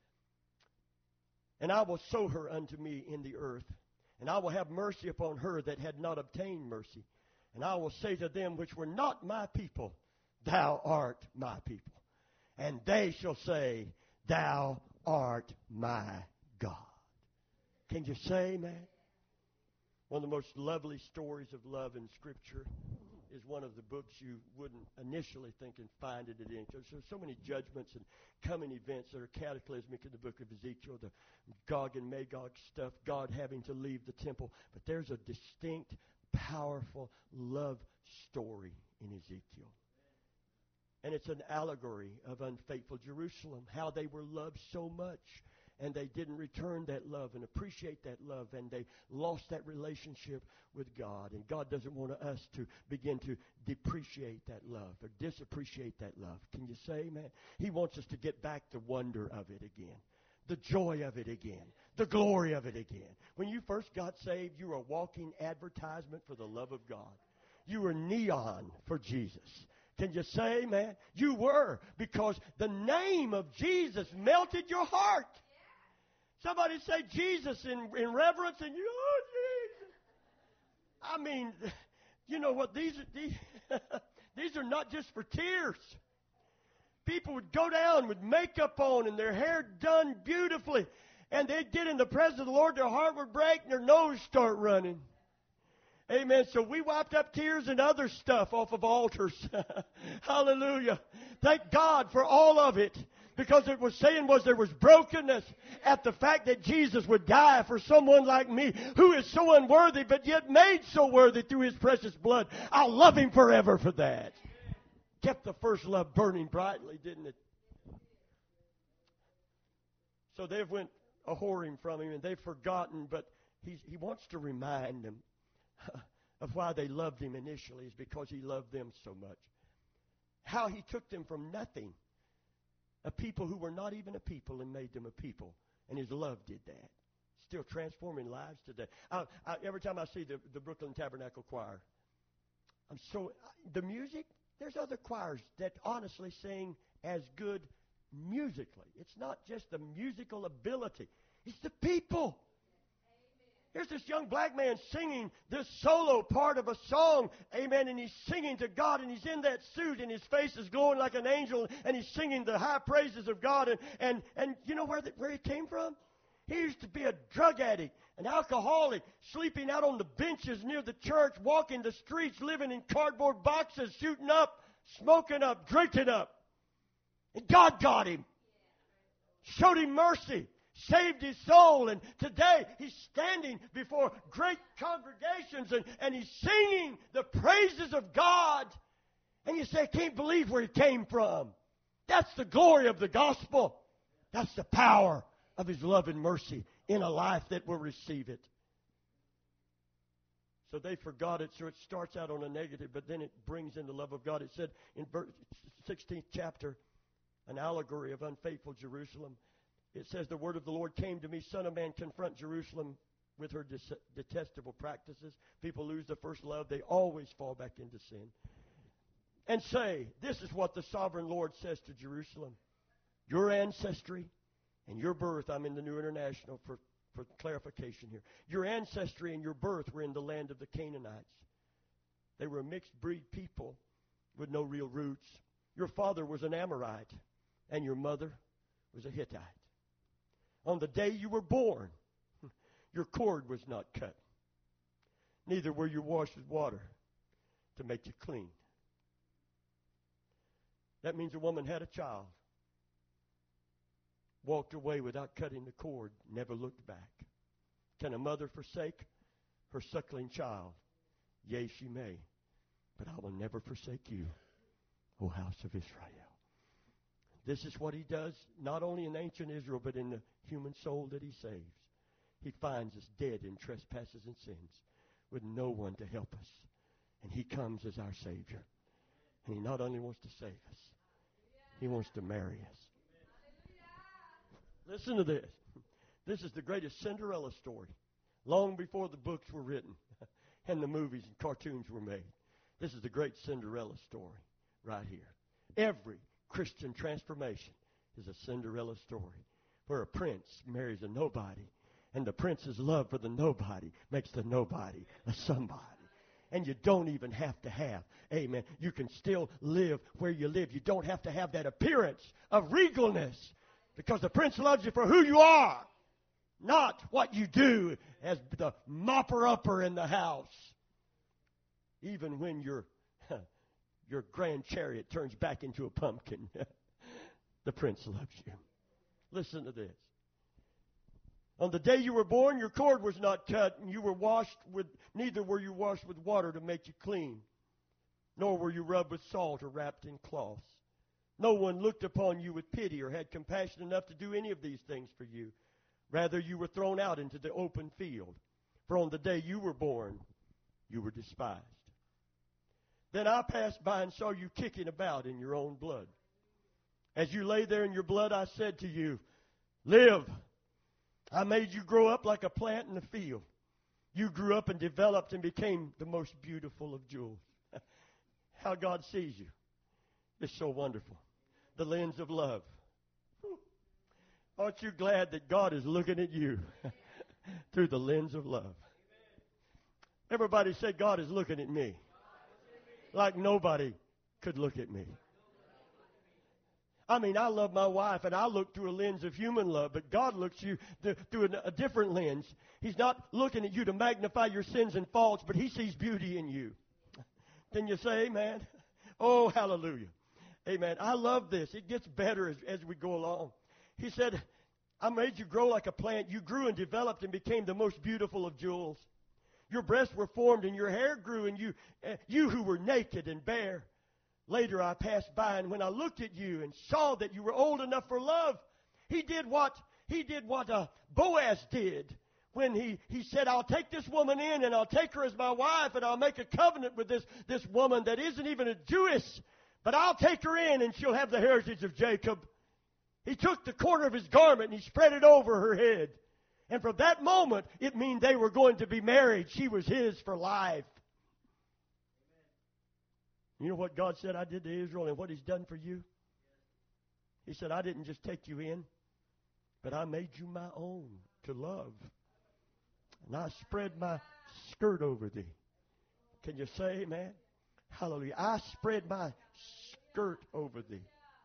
And I will sow her unto me in the earth. And I will have mercy upon her that had not obtained mercy. And I will say to them which were not my people, Thou art my people. And they shall say, Thou art my God. Can you say, man? One of the most lovely stories of love in Scripture is one of the books you wouldn't initially think and find it in. Because there's so many judgments and coming events that are cataclysmic in the book of Ezekiel, the Gog and Magog stuff, God having to leave the temple. But there's a distinct, powerful love story in Ezekiel. And it's an allegory of unfaithful Jerusalem, how they were loved so much. And they didn't return that love and appreciate that love. And they lost that relationship with God. And God doesn't want us to begin to depreciate that love or disappreciate that love. Can you say, man? He wants us to get back the wonder of it again. The joy of it again. The glory of it again. When you first got saved, you were a walking advertisement for the love of God. You were neon for Jesus. Can you say, man? You were, because the name of Jesus melted your heart. Somebody say Jesus in, in reverence, and you, oh, Jesus. I mean, you know what? These are, these, these are not just for tears. People would go down with makeup on and their hair done beautifully, and they'd get in the presence of the Lord, their heart would break, and their nose start running. Amen. So we wiped up tears and other stuff off of altars. Hallelujah. Thank God for all of it. Because it was saying was there was brokenness at the fact that Jesus would die for someone like me who is so unworthy but yet made so worthy through His precious blood. I'll love Him forever for that. Kept the first love burning brightly, didn't it? So they've went a whoring from Him and they've forgotten, but he's, He wants to remind them of why they loved Him initially is because He loved them so much. How He took them from nothing. A people who were not even a people and made them a people. And His love did that. Still transforming lives today. I, I, every time I see the, the Brooklyn Tabernacle Choir, I'm so, the music, there's other choirs that honestly sing as good musically. It's not just the musical ability. It's the people. Here's this young black man singing this solo part of a song, amen, and he's singing to God, and he's in that suit, and his face is glowing like an angel, and he's singing the high praises of God, and, and, and you know where, the, where he came from? He used to be a drug addict, an alcoholic, sleeping out on the benches near the church, walking the streets, living in cardboard boxes, shooting up, smoking up, drinking up. And God got him, showed him mercy, saved his soul. And today he's standing before great congregations and, and he's singing the praises of God. And you say, I can't believe where he came from. That's the glory of the gospel. That's the power of his love and mercy in a life that will receive it. So they forgot it, so it starts out on a negative, but then it brings in the love of God. It said in sixteenth chapter, an allegory of unfaithful Jerusalem. It says, the word of the Lord came to me, Son of man, confront Jerusalem with her dis- detestable practices. People lose their first love. They always fall back into sin. And say, this is what the sovereign Lord says to Jerusalem. Your ancestry and your birth, I'm in the New International for, for clarification here. Your ancestry and your birth were in the land of the Canaanites. They were a mixed breed people with no real roots. Your father was an Amorite and your mother was a Hittite. On the day you were born, your cord was not cut. Neither were you washed with water to make you clean. That means a woman had a child, walked away without cutting the cord, never looked back. Can a mother forsake her suckling child? Yea, she may, but I will never forsake you, O house of Israel. This is what he does, not only in ancient Israel, but in the human soul that he saves. He finds us dead in trespasses and sins with no one to help us. And he comes as our Savior. And he not only wants to save us, he wants to marry us. Listen to this. This is the greatest Cinderella story. Long before the books were written and the movies and cartoons were made. This is the great Cinderella story right here. Every Christian transformation is a Cinderella story where a prince marries a nobody and the prince's love for the nobody makes the nobody a somebody. And you don't even have to have, amen, you can still live where you live. You don't have to have that appearance of regalness because the prince loves you for who you are, not what you do as the mopper-upper in the house. Even when your, your grand chariot turns back into a pumpkin, the prince loves you. Listen to this. On the day you were born, your cord was not cut, and you were washed with, neither were you washed with water to make you clean, nor were you rubbed with salt or wrapped in cloths. No one looked upon you with pity or had compassion enough to do any of these things for you. Rather, you were thrown out into the open field. For on the day you were born, you were despised. Then I passed by and saw you kicking about in your own blood. As you lay there in your blood, I said to you, live. I made you grow up like a plant in the field. You grew up and developed and became the most beautiful of jewels. How God sees you is so wonderful. The lens of love. Aren't you glad that God is looking at you through the lens of love? Everybody say, God is looking at me like nobody could look at me. I mean, I love my wife, and I look through a lens of human love, but God looks at you through a different lens. He's not looking at you to magnify your sins and faults, but he sees beauty in you. Can you say amen? Oh, hallelujah. Amen. I love this. It gets better as, as we go along. He said, I made you grow like a plant. You grew and developed and became the most beautiful of jewels. Your breasts were formed and your hair grew, and you, uh, you who were naked and bare. Later I passed by, and when I looked at you and saw that you were old enough for love, he did what he did what uh, Boaz did when he, he said, I'll take this woman in and I'll take her as my wife and I'll make a covenant with this, this woman that isn't even a Jewess, but I'll take her in and she'll have the heritage of Jacob. He took the corner of his garment and he spread it over her head. And from that moment, it meant they were going to be married. She was his for life. You know what God said I did to Israel and what he's done for you? He said, I didn't just take you in, but I made you my own to love. And I spread my skirt over thee. Can you say amen? Hallelujah. I spread my skirt over thee.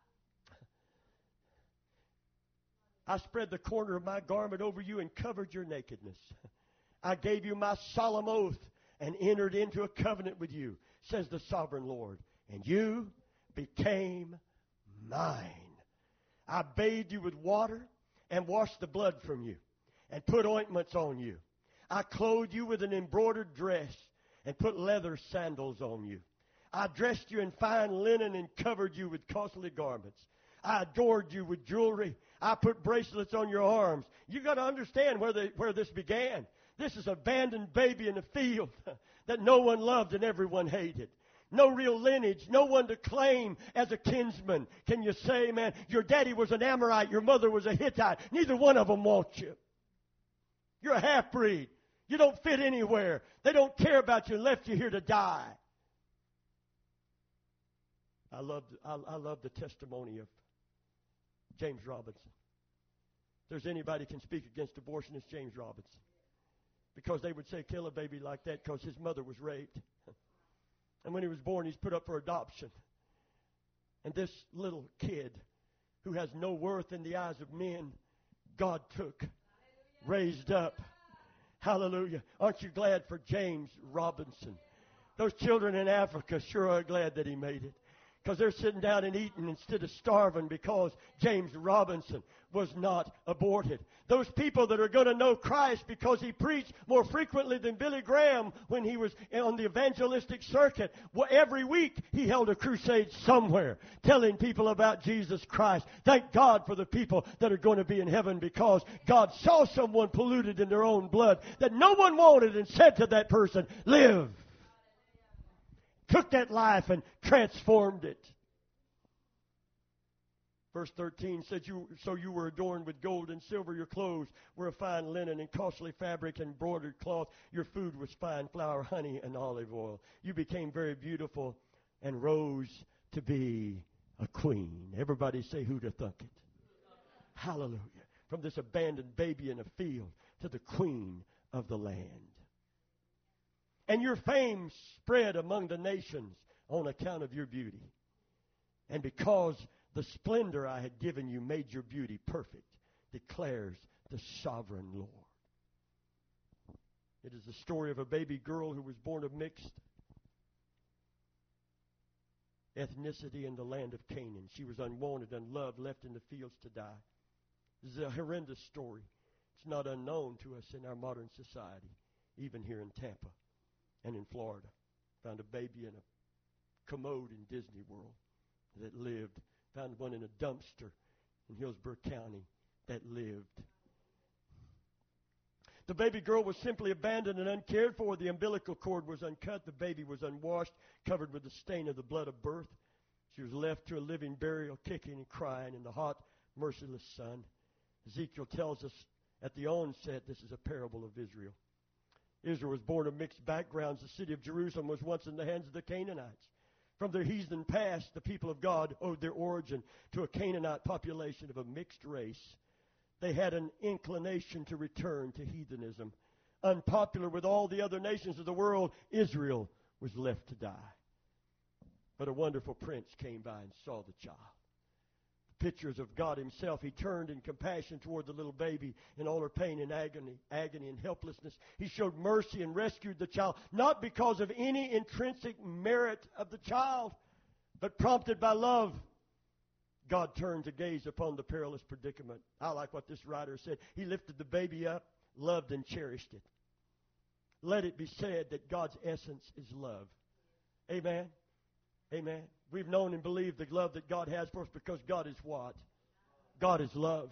I spread the corner of my garment over you and covered your nakedness. I gave you my solemn oath and entered into a covenant with you, says the sovereign Lord, and you became mine. I bathed you with water and washed the blood from you and put ointments on you. I clothed you with an embroidered dress and put leather sandals on you. I dressed you in fine linen and covered you with costly garments. I adored you with jewelry. I put bracelets on your arms. You've got to understand where, the, where this began. This is an abandoned baby in the field that no one loved and everyone hated. No real lineage, no one to claim as a kinsman. Can you say, man, your daddy was an Amorite, your mother was a Hittite. Neither one of them wants you. You're a half-breed. You don't fit anywhere. They don't care about you and left you here to die. I love, I, I love the testimony of James Robinson. If there's anybody can speak against abortion, it's James Robinson. Because they would say, kill a baby like that because his mother was raped. And when he was born, he's put up for adoption. And this little kid who has no worth in the eyes of men, God took, raised up. Hallelujah. Aren't you glad for James Robinson? Those children in Africa sure are glad that he made it. Because they're sitting down and eating instead of starving because James Robinson was not aborted. Those people that are going to know Christ because he preached more frequently than Billy Graham when he was on the evangelistic circuit. Well, every week he held a crusade somewhere telling people about Jesus Christ. Thank God for the people that are going to be in heaven because God saw someone polluted in their own blood that no one wanted and said to that person, live. Took that life and transformed it. Verse thirteen said, you, so you were adorned with gold and silver. Your clothes were of fine linen and costly fabric and embroidered cloth. Your food was fine flour, honey, and olive oil. You became very beautiful and rose to be a queen. Everybody say, who'd have thunk it? Hallelujah. From this abandoned baby in a field to the queen of the land. And your fame spread among the nations on account of your beauty. And because the splendor I had given you made your beauty perfect, declares the sovereign Lord. It is the story of a baby girl who was born of mixed ethnicity in the land of Canaan. She was unwanted, unloved, left in the fields to die. This is a horrendous story. It's not unknown to us in our modern society, even here in Tampa. And in Florida, found a baby in a commode in Disney World that lived. Found one in a dumpster in Hillsborough County that lived. The baby girl was simply abandoned and uncared for. The umbilical cord was uncut. The baby was unwashed, covered with the stain of the blood of birth. She was left to a living burial, kicking and crying in the hot, merciless sun. Ezekiel tells us at the onset, this is a parable of Israel. Israel was born of mixed backgrounds. The city of Jerusalem was once in the hands of the Canaanites. From their heathen past, the people of God owed their origin to a Canaanite population of a mixed race. They had an inclination to return to heathenism. Unpopular with all the other nations of the world, Israel was left to die. But a wonderful prince came by and saw the child. Pictures of God himself. He turned in compassion toward the little baby in all her pain and agony, agony and helplessness. He showed mercy and rescued the child, not because of any intrinsic merit of the child, but prompted by love. God turned to gaze upon the perilous predicament. I like what this writer said. He lifted the baby up, loved and cherished it. Let it be said that God's essence is love. Amen. Amen. We've known and believed the love that God has for us because God is what? God is love.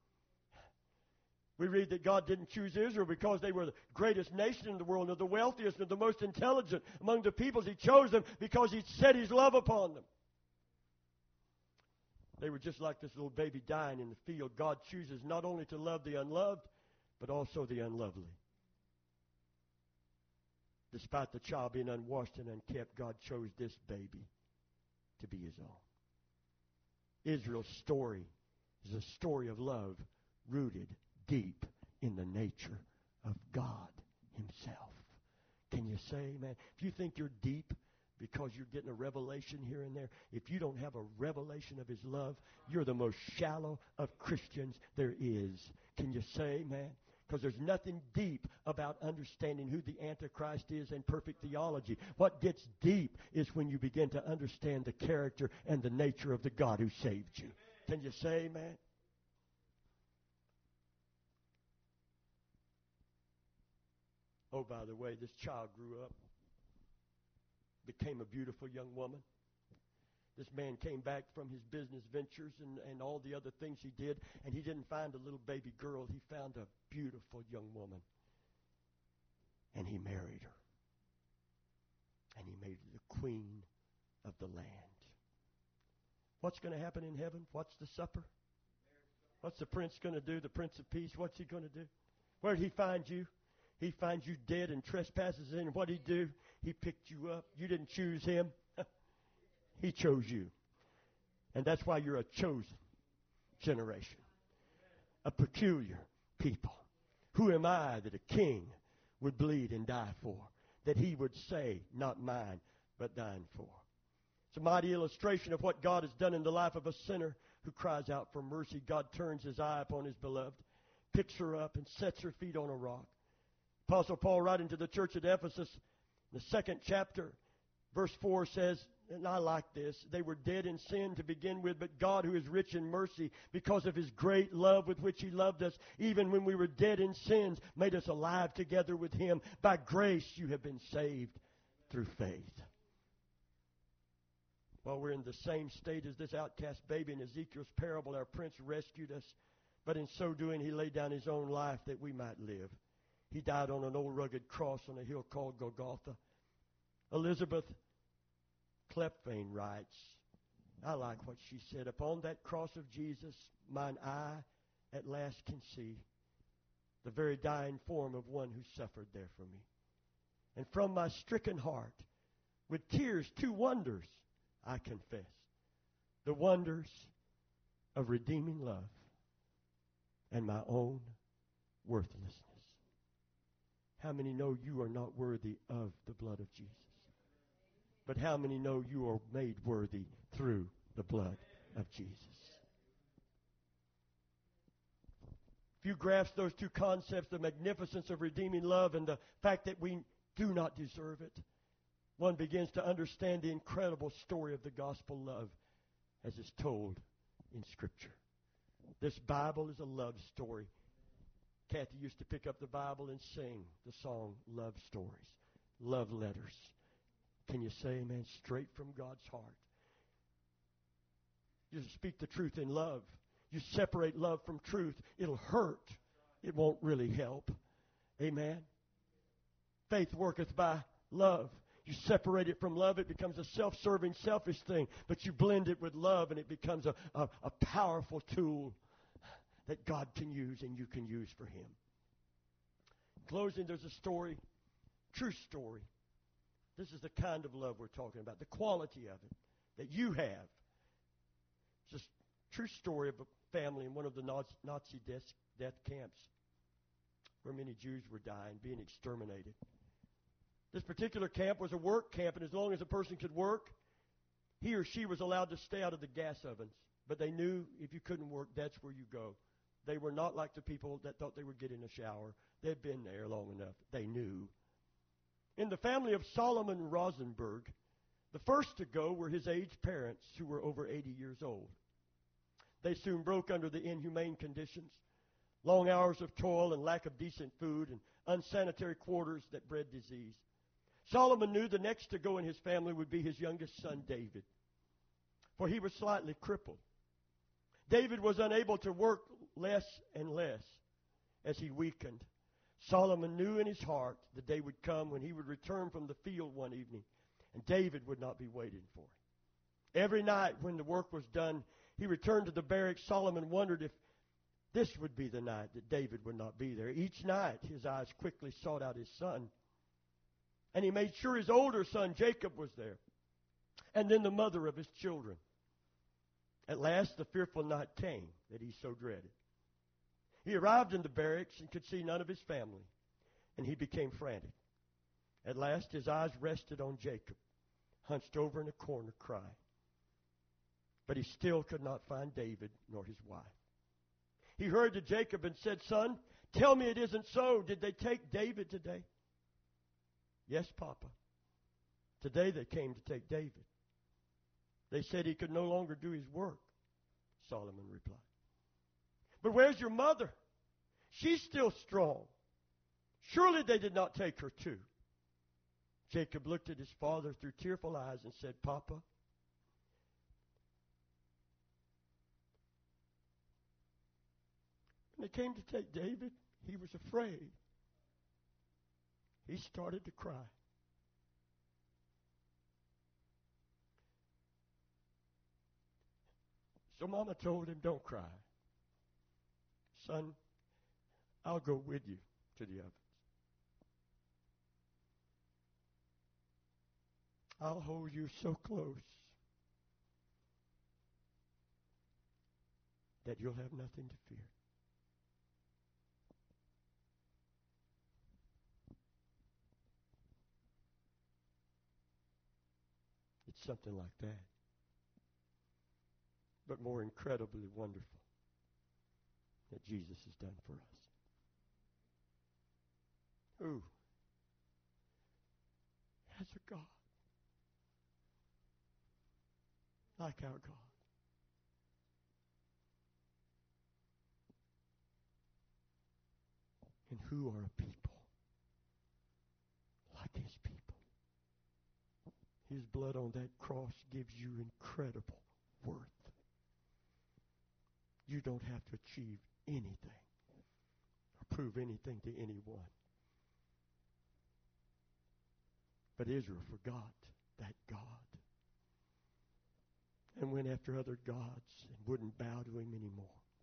We read that God didn't choose Israel because they were the greatest nation in the world, or the wealthiest, or the most intelligent among the peoples. He chose them because He set His love upon them. They were just like this little baby dying in the field. God chooses not only to love the unloved, but also the unlovely. Despite the child being unwashed and unkept, God chose this baby to be His own. Israel's story is a story of love rooted deep in the nature of God Himself. Can you say, man, if you think you're deep because you're getting a revelation here and there, if you don't have a revelation of His love, you're the most shallow of Christians there is. Can you say, man? Because there's nothing deep about understanding who the Antichrist is and perfect theology. What gets deep is when you begin to understand the character and the nature of the God who saved you. Can you say, man? Oh, by the way, this child grew up, became a beautiful young woman. This man came back from his business ventures and, and all the other things he did, and he didn't find a little baby girl. He found a beautiful young woman. And he married her. And he made her the queen of the land. What's going to happen in heaven? What's the supper? What's the prince going to do? The Prince of Peace, what's he going to do? Where did he find you? He finds you dead in trespasses, and what did he do? He picked you up. You didn't choose him. He chose you. And that's why you're a chosen generation. A peculiar people. Who am I that a king would bleed and die for? That he would say, not mine, but thine for. It's a mighty illustration of what God has done in the life of a sinner who cries out for mercy. God turns his eye upon his beloved, picks her up, and sets her feet on a rock. Apostle Paul, writing to the church at Ephesus, the second chapter, verse four says, and I like this, they were dead in sin to begin with, but God, who is rich in mercy, because of his great love with which he loved us, even when we were dead in sins, made us alive together with him. By grace you have been saved through faith. While we're in the same state as this outcast baby in Ezekiel's parable, our prince rescued us, but in so doing he laid down his own life that we might live. He died on an old rugged cross on a hill called Golgotha. Elizabeth Klepfane writes, I like what she said, upon that cross of Jesus, mine eye at last can see the very dying form of one who suffered there for me. And from my stricken heart, with tears, two wonders I confess. The wonders of redeeming love and my own worthlessness. How many know you are not worthy of the blood of Jesus? But how many know you are made worthy through the blood of Jesus? If you grasp those two concepts, the magnificence of redeeming love and the fact that we do not deserve it, one begins to understand the incredible story of the gospel love as it's told in Scripture. This Bible is a love story. Kathy used to pick up the Bible and sing the song Love Stories, Love Letters. Can you say amen? Straight from God's heart. You speak the truth in love. You separate love from truth. It'll hurt. It won't really help. Amen? Faith worketh by love. You separate it from love, it becomes a self-serving, selfish thing. But you blend it with love, and it becomes a, a, a powerful tool that God can use and you can use for Him. In closing, there's a story, true story. This is the kind of love we're talking about, the quality of it that you have. It's a true story of a family in one of the Nazi death, death camps where many Jews were dying, being exterminated. This particular camp was a work camp, and as long as a person could work, he or she was allowed to stay out of the gas ovens. But they knew if you couldn't work, that's where you go. They were not like the people that thought they would get in a shower. They'd been there long enough. They knew. In the family of Solomon Rosenberg, the first to go were his aged parents, who were over eighty years old. They soon broke under the inhumane conditions, long hours of toil and lack of decent food and unsanitary quarters that bred disease. Solomon knew the next to go in his family would be his youngest son, David, for he was slightly crippled. David was unable to work less and less as he weakened. Solomon knew in his heart the day would come when he would return from the field one evening, and David would not be waiting for him. Every night when the work was done, he returned to the barracks. Solomon wondered if this would be the night that David would not be there. Each night his eyes quickly sought out his son, and he made sure his older son Jacob was there, and then the mother of his children. At last the fearful night came that he so dreaded. He arrived in the barracks and could see none of his family, and he became frantic. At last his eyes rested on Jacob, hunched over in a corner crying. But he still could not find David nor his wife. He hurried to Jacob and said, "Son, tell me it isn't so. Did they take David today?" "Yes, Papa. Today they came to take David. They said he could no longer do his work," Solomon replied. "But where's your mother? She's still strong." Surely they did not take her too. Jacob looked at his father through tearful eyes and said, Papa, when they came to take David, he was afraid. He started to cry. So Mama told him, don't cry. Son, I'll go with you to the ovens. I'll hold you so close that you'll have nothing to fear. It's something like that, but more incredibly wonderful that Jesus has done for us. Who has a God like our God? And who are a people like His people? His blood on that cross gives you incredible worth. You don't have to achieve anything or prove anything to anyone. But Israel forgot that God and went after other gods and wouldn't bow to Him anymore.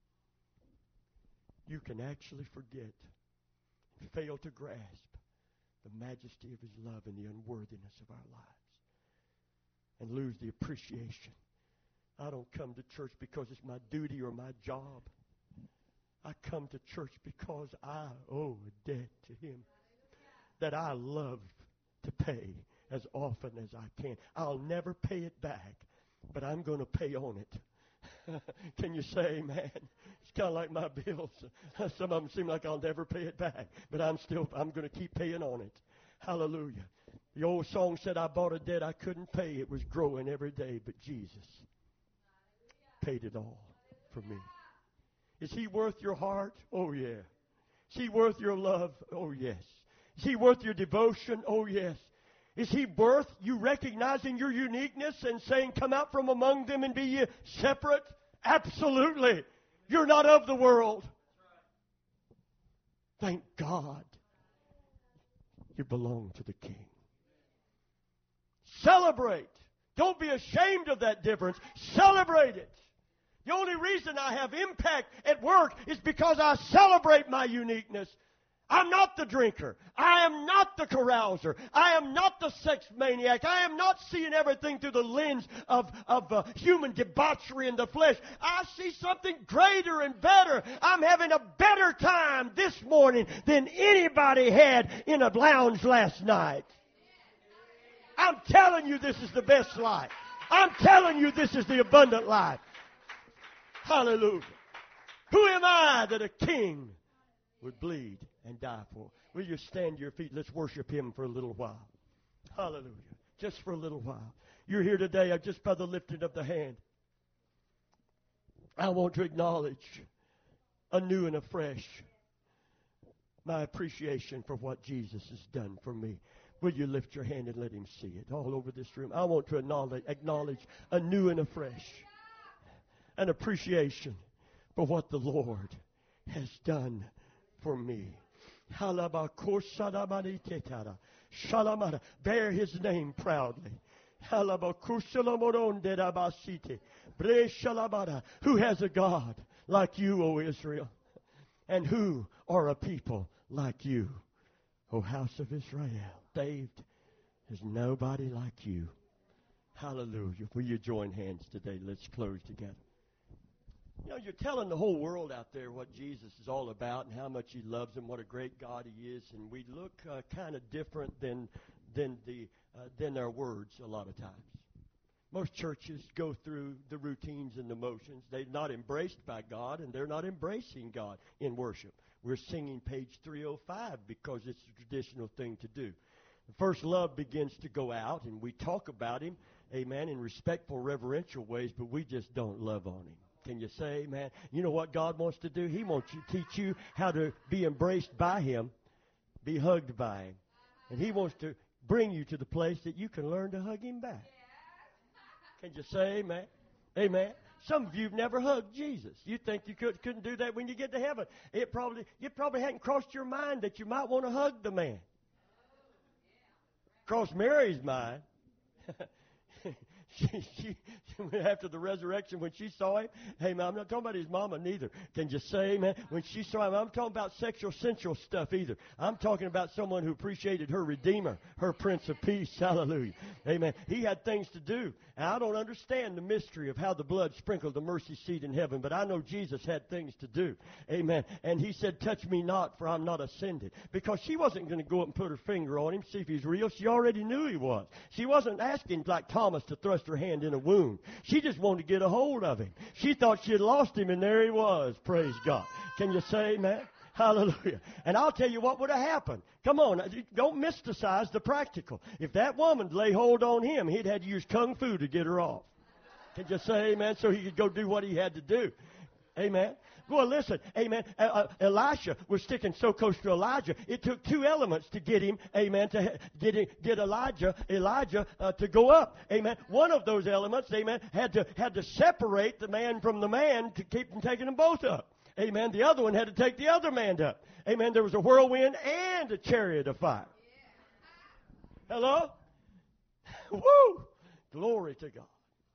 You can actually forget and fail to grasp the majesty of His love and the unworthiness of our lives and lose the appreciation. I don't come to church because it's my duty or my job. I come to church because I owe a debt to Him that I love to pay as often as I can. I'll never pay it back, but I'm going to pay on it. Can you say amen? It's kind of like my bills. Some of them seem like I'll never pay it back, but I'm still, I'm going to keep paying on it. Hallelujah. The old song said, I bought a debt I couldn't pay. It was growing every day, but Jesus paid it all for me. Is He worth your heart? Oh, yeah. Is He worth your love? Oh, yes. Is He worth your devotion? Oh, yes. Is He worth you recognizing your uniqueness and saying, come out from among them and be ye separate? Absolutely. You're not of the world. Thank God you belong to the King. Celebrate. Don't be ashamed of that difference. Celebrate it. The only reason I have impact at work is because I celebrate my uniqueness. I'm not the drinker. I am not the carouser. I am not the sex maniac. I am not seeing everything through the lens of, of uh, human debauchery in the flesh. I see something greater and better. I'm having a better time this morning than anybody had in a lounge last night. I'm telling you this is the best life. I'm telling you this is the abundant life. Hallelujah. Who am I that a king would bleed and die for? Will you stand to your feet? Let's worship Him for a little while. Hallelujah. Just for a little while. You're here today just by the lifting of the hand. I want to acknowledge anew and afresh my appreciation for what Jesus has done for me. Will you lift your hand and let Him see it all over this room? I want to acknowledge, acknowledge anew and afresh an appreciation for what the Lord has done for me. Bear His name proudly. Who has a God like you, O Israel? And who are a people like you, O house of Israel? Saved, there's nobody like you. Hallelujah. Will you join hands today? Let's close together. You know, you're telling the whole world out there what Jesus is all about and how much He loves them, what a great God He is, and we look uh, kind of different than than the uh, than our words a lot of times. Most churches go through the routines and the motions. They're not embraced by God, and they're not embracing God in worship. We're singing page three oh five because it's a traditional thing to do. First love begins to go out, and we talk about Him, amen, in respectful, reverential ways, but we just don't love on Him. Can you say amen? You know what God wants to do? He wants to teach you how to be embraced by Him be hugged by Him. And He wants to bring you to the place that you can learn to hug Him back. Can you say amen? Amen. Some of you have never hugged Jesus. You think you could, couldn't do that when you get to heaven. It probably, it probably hadn't crossed your mind that you might want to hug the man. Crossed Mary's mind. She, she, after the resurrection, when she saw him, hey, man, I'm not talking about his mama neither. Can you say, man, when she saw him, I'm talking about sexual, sensual stuff either. I'm talking about someone who appreciated her Redeemer, her Prince of Peace. Hallelujah. Amen. He had things to do. And I don't understand the mystery of how the blood sprinkled the mercy seat in heaven, but I know Jesus had things to do. Amen. And He said, touch me not, for I'm not ascended. Because she wasn't going to go up and put her finger on him, see if he's real. She already knew he was. She wasn't asking like Thomas to thrust her hand in a wound. She just wanted to get a hold of him. She thought she had lost him, and there he was. Praise God. Can you say amen? Hallelujah. And I'll tell you what would have happened. Come on, don't mysticize the practical. If that woman lay hold on him, he'd had to use kung fu to get her off. Can you say amen? So he could go do what he had to do. Amen. Well, listen, amen. Uh, uh, Elisha was sticking so close to Elijah. It took two elements to get him, amen, to get him, get Elijah, Elijah uh, to go up, amen. One of those elements, amen, had to had to separate the man from the man to keep them taking them both up, amen. The other one had to take the other man up, amen. There was a whirlwind and a chariot of fire. Hello? Woo! Glory to God.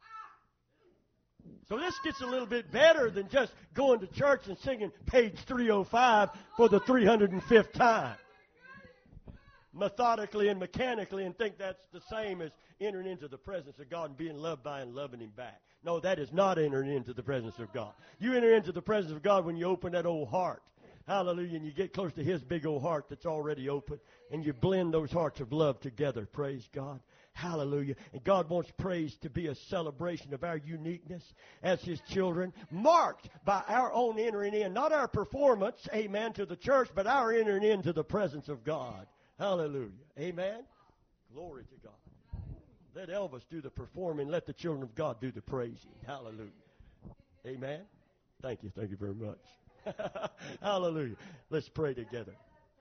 So this gets a little bit better than just going to church and singing page three oh five for the three hundred fifth time. Methodically and mechanically, and think that's the same as entering into the presence of God and being loved by and loving Him back. No, that is not entering into the presence of God. You enter into the presence of God when you open that old heart. Hallelujah. And you get close to His big old heart that's already open. And you blend those hearts of love together. Praise God. Hallelujah. And God wants praise to be a celebration of our uniqueness as His children, marked by our own entering in, not our performance, amen, to the church, but our entering into the presence of God. Hallelujah. Amen. Glory to God. Let Elvis do the performing. Let the children of God do the praising. Hallelujah. Amen. Thank you. Thank you very much. Hallelujah. Let's pray together.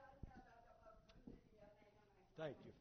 Thank you.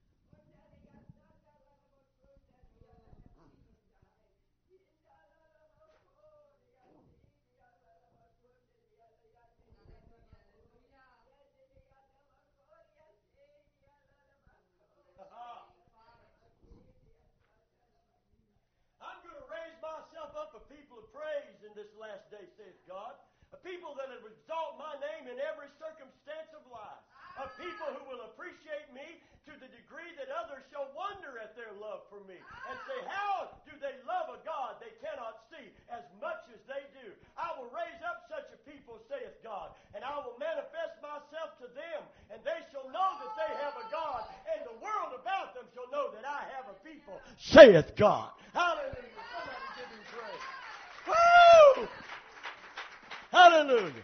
This last day, saith God, a people that will exalt my name in every circumstance of life, a people who will appreciate me to the degree that others shall wonder at their love for me and say, how do they love a God they cannot see as much as they do? I will raise up such a people, saith God, and I will manifest myself to them, and they shall know that they have a God, and the world about them shall know that I have a people, saith God. Hallelujah. Somebody give Him praise. Woo! Hallelujah.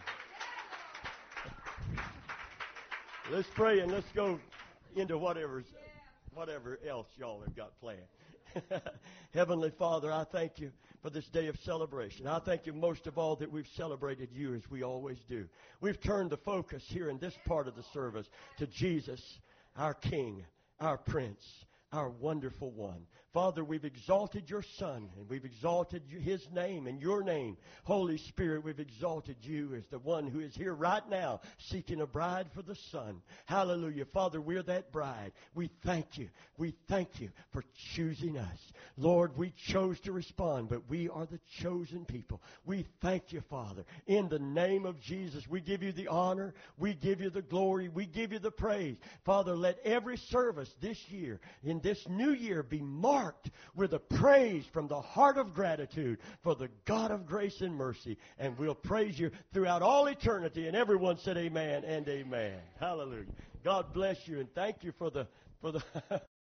Let's pray and let's go into whatever, whatever else y'all have got planned. Heavenly Father, I thank You for this day of celebration. I thank You most of all that we've celebrated You as we always do. We've turned the focus here in this part of the service to Jesus, our King, our Prince, our wonderful one. Father, we've exalted Your Son, and we've exalted His name and Your name. Holy Spirit, we've exalted You as the one who is here right now seeking a bride for the Son. Hallelujah. Father, we're that bride. We thank You. We thank You for choosing us. Lord, we chose to respond, but we are the chosen people. We thank You, Father. In the name of Jesus, we give You the honor. We give You the glory. We give You the praise. Father, let every service this year, in this new year, be marked with a praise from the heart of gratitude for the God of grace and mercy. And we'll praise You throughout all eternity. And everyone said amen and amen. Hallelujah. God bless you, and thank you for the for the